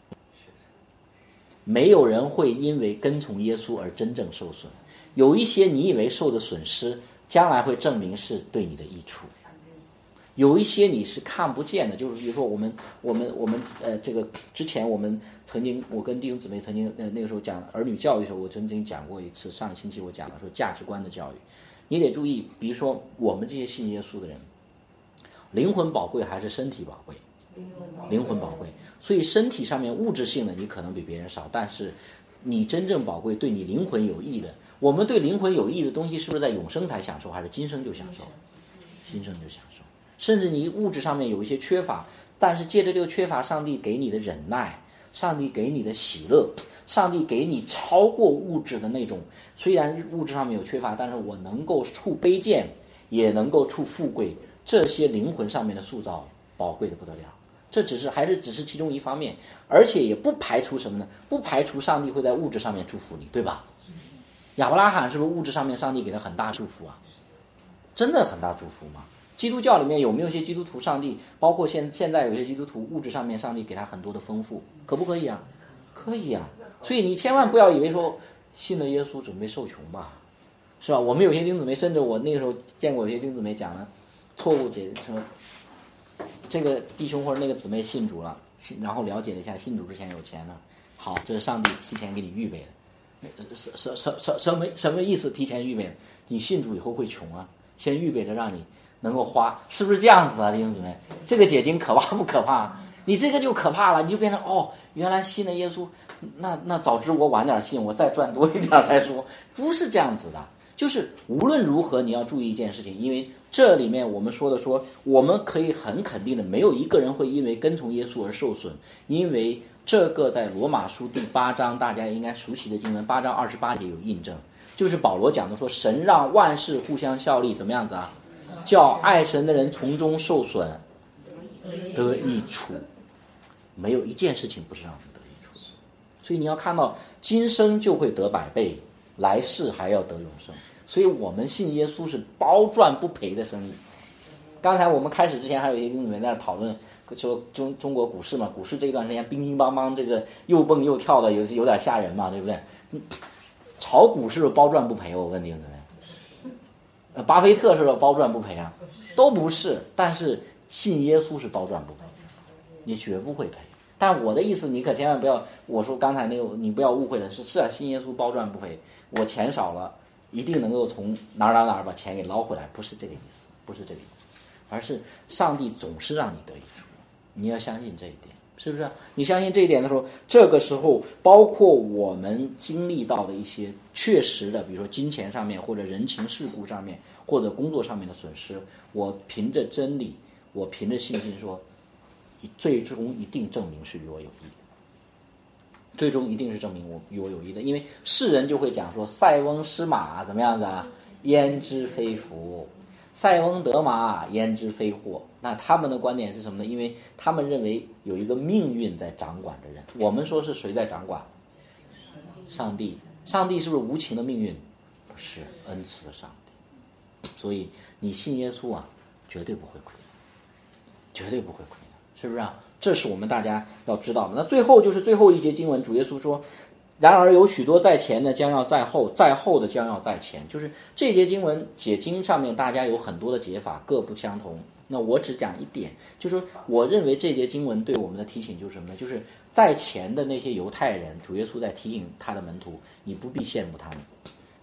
没有人会因为跟从耶稣而真正受损。有一些你以为受的损失，将来会证明是对你的益处。有一些你是看不见的，就是比如说我们我们我们呃这个之前我们曾经我跟弟兄姊妹曾经呃那个时候讲儿女教育的时候，我曾经讲过一次，上个星期我讲了说价值观的教育。你得注意，比如说我们这些信耶稣的人，灵魂宝贵还是身体宝贵？灵魂宝贵。所以身体上面物质性的你可能比别人少，但是你真正宝贵对你灵魂有益的，我们对灵魂有益的东西是不是在永生才享受，还是今生就享受？今生就享受。甚至你物质上面有一些缺乏，但是借着这个缺乏，上帝给你的忍耐，上帝给你的喜乐，上帝给你超过物质的那种，虽然物质上面有缺乏，但是我能够处卑贱，也能够处富贵，这些灵魂上面的塑造宝贵的不得了。这只是还是只是其中一方面，而且也不排除什么呢？不排除上帝会在物质上面祝福你，对吧？亚伯拉罕是不是物质上面上帝给他很大祝福啊？真的很大祝福吗？基督教里面有没有一些基督徒上帝，包括现现在有些基督徒物质上面上帝给他很多的丰富，可不可以啊？可以啊。所以你千万不要以为说信了耶稣准备受穷吧，是吧？我们有些弟兄姊妹，甚至我那个时候见过有些弟兄姊妹讲了错误解说，这个弟兄或者那个姊妹信主了，然后了解了一下信主之前有钱了，好，这是上帝提前给你预备的。什什什什什么什么意思？提前预备的？你信主以后会穷啊，先预备着让你能够花，是不是这样子啊，弟兄姊妹？这个解经可怕不可怕？你这个就可怕了，你就变成哦，原来信了耶稣，那那早知我晚点信，我再赚多一点再说，不是这样子的。就是无论如何，你要注意一件事情，因为这里面我们说的说，我们可以很肯定的，没有一个人会因为跟从耶稣而受损，因为这个在罗马书第八章大家应该熟悉的经文，八章二十八节有印证，就是保罗讲的说，神让万事互相效力，怎么样子啊？叫爱神的人从中受损得益处，没有一件事情不是让人得益处。所以你要看到今生就会得百倍，来世还要得永生。所以我们信耶稣是包赚不赔的生意。刚才我们开始之前还有一些弟兄姊妹在那讨论说中中国股市嘛，股市这一段时间乒乒乓乓，这个又蹦又跳的，有有点吓人嘛，对不对？炒股是不是包赚不赔？我问弟兄姊妹，巴菲特是不是包赚不赔啊？都不是，但是信耶稣是包赚不赔，你绝不会赔。但我的意思，你可千万不要，我说刚才那个，你不要误会了，是是啊，信耶稣包赚不赔，我钱少了，一定能够从哪儿哪儿哪儿把钱给捞回来，不是这个意思，不是这个意思，而是上帝总是让你得益处，你要相信这一点，是不是？你相信这一点的时候，这个时候包括我们经历到的一些确实的，比如说金钱上面，或者人情世故上面，或者工作上面的损失，我凭着真理，我凭着信心说，最终一定证明是与我有益的，最终一定是证明我与我有益的，因为世人就会讲说，塞翁失马怎么样子啊？焉知非福？塞翁得马，焉知非祸？那他们的观点是什么呢？因为他们认为有一个命运在掌管着人。我们说是谁在掌管？上帝。上帝是不是无情的命运？不是，恩慈的上帝。所以你信耶稣啊，绝对不会亏，绝对不会亏。是不是啊？这是我们大家要知道的。那最后就是最后一节经文，主耶稣说，然而有许多在前的将要在后，在后的将要在前。就是这节经文解经上面大家有很多的解法，各不相同。那我只讲一点，就是说我认为这节经文对我们的提醒就是什么呢？就是在前的那些犹太人，主耶稣在提醒他的门徒，你不必羡慕他们，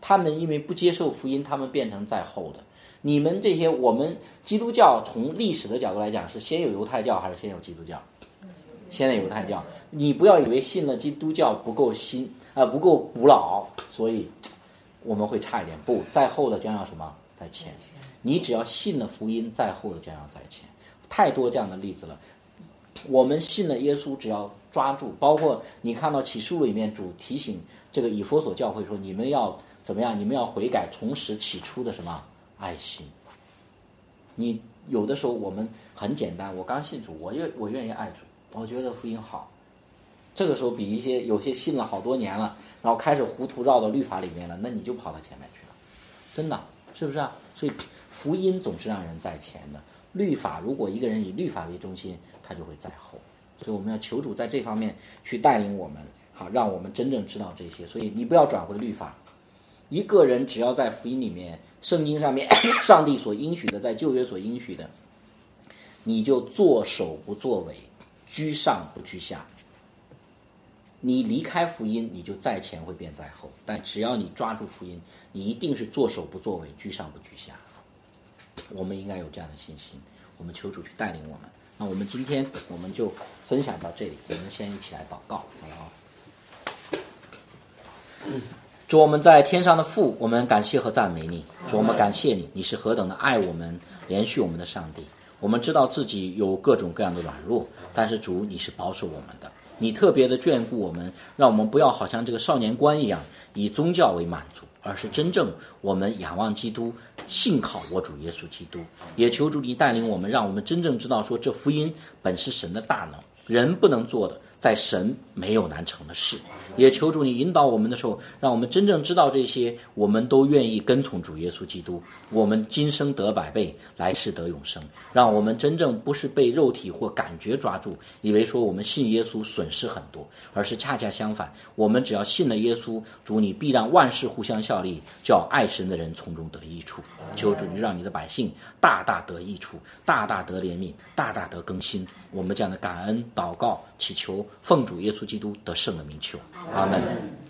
他们因为不接受福音，他们变成在后的。你们这些，我们基督教从历史的角度来讲，是先有犹太教还是先有基督教？先有犹太教。你不要以为信了基督教不够新啊、呃，不够古老，所以我们会差一点。不，在后的将要什么？在前。你只要信了福音，在后的将要在前。太多这样的例子了。我们信了耶稣，只要抓住，包括你看到启示录里面主提醒这个以弗所教会说，你们要怎么样？你们要悔改，重拾起初的什么爱心。你有的时候我们很简单，我刚信主，我愿我愿意爱主，我觉得福音好。这个时候比一些有些信了好多年了，然后开始糊涂绕到律法里面了，那你就跑到前面去了，真的是不是啊？所以福音总是让人在前的。律法如果一个人以律法为中心，他就会在后。所以我们要求主在这方面去带领我们，好，让我们真正知道这些。所以你不要转回律法。一个人只要在福音里面，圣经上面上帝所应许的，在旧约所应许的，你就作首不作尾，居上不居下。你离开福音，你就在前会变在后。但只要你抓住福音，你一定是作首不作尾，居上不居下。我们应该有这样的信心，我们求主去带领我们。那我们今天我们就分享到这里，我们先一起来祷告，好不好？主，我们在天上的父，我们感谢和赞美你。主，我们感谢你，你是何等的爱我们，连续我们的上帝。我们知道自己有各种各样的软弱，但是主，你是保守我们的，你特别的眷顾我们，让我们不要好像这个少年官一样，以宗教为满足，而是真正我们仰望基督，信靠我主耶稣基督。也求主你带领我们，让我们真正知道说，这福音本是神的大能，人不能做的，在神没有难成的事。也求主你引导我们的时候，让我们真正知道这些，我们都愿意跟从主耶稣基督，我们今生得百倍，来世得永生。让我们真正不是被肉体或感觉抓住，以为说我们信耶稣损失很多，而是恰恰相反，我们只要信了耶稣，主你必让万事互相效力，叫爱神的人从中得益处。求主你让你的百姓大大得益处，大大得怜悯，大大得更新。我们这样的感恩祷告祈求，奉主耶稣基督得胜的名求，阿们。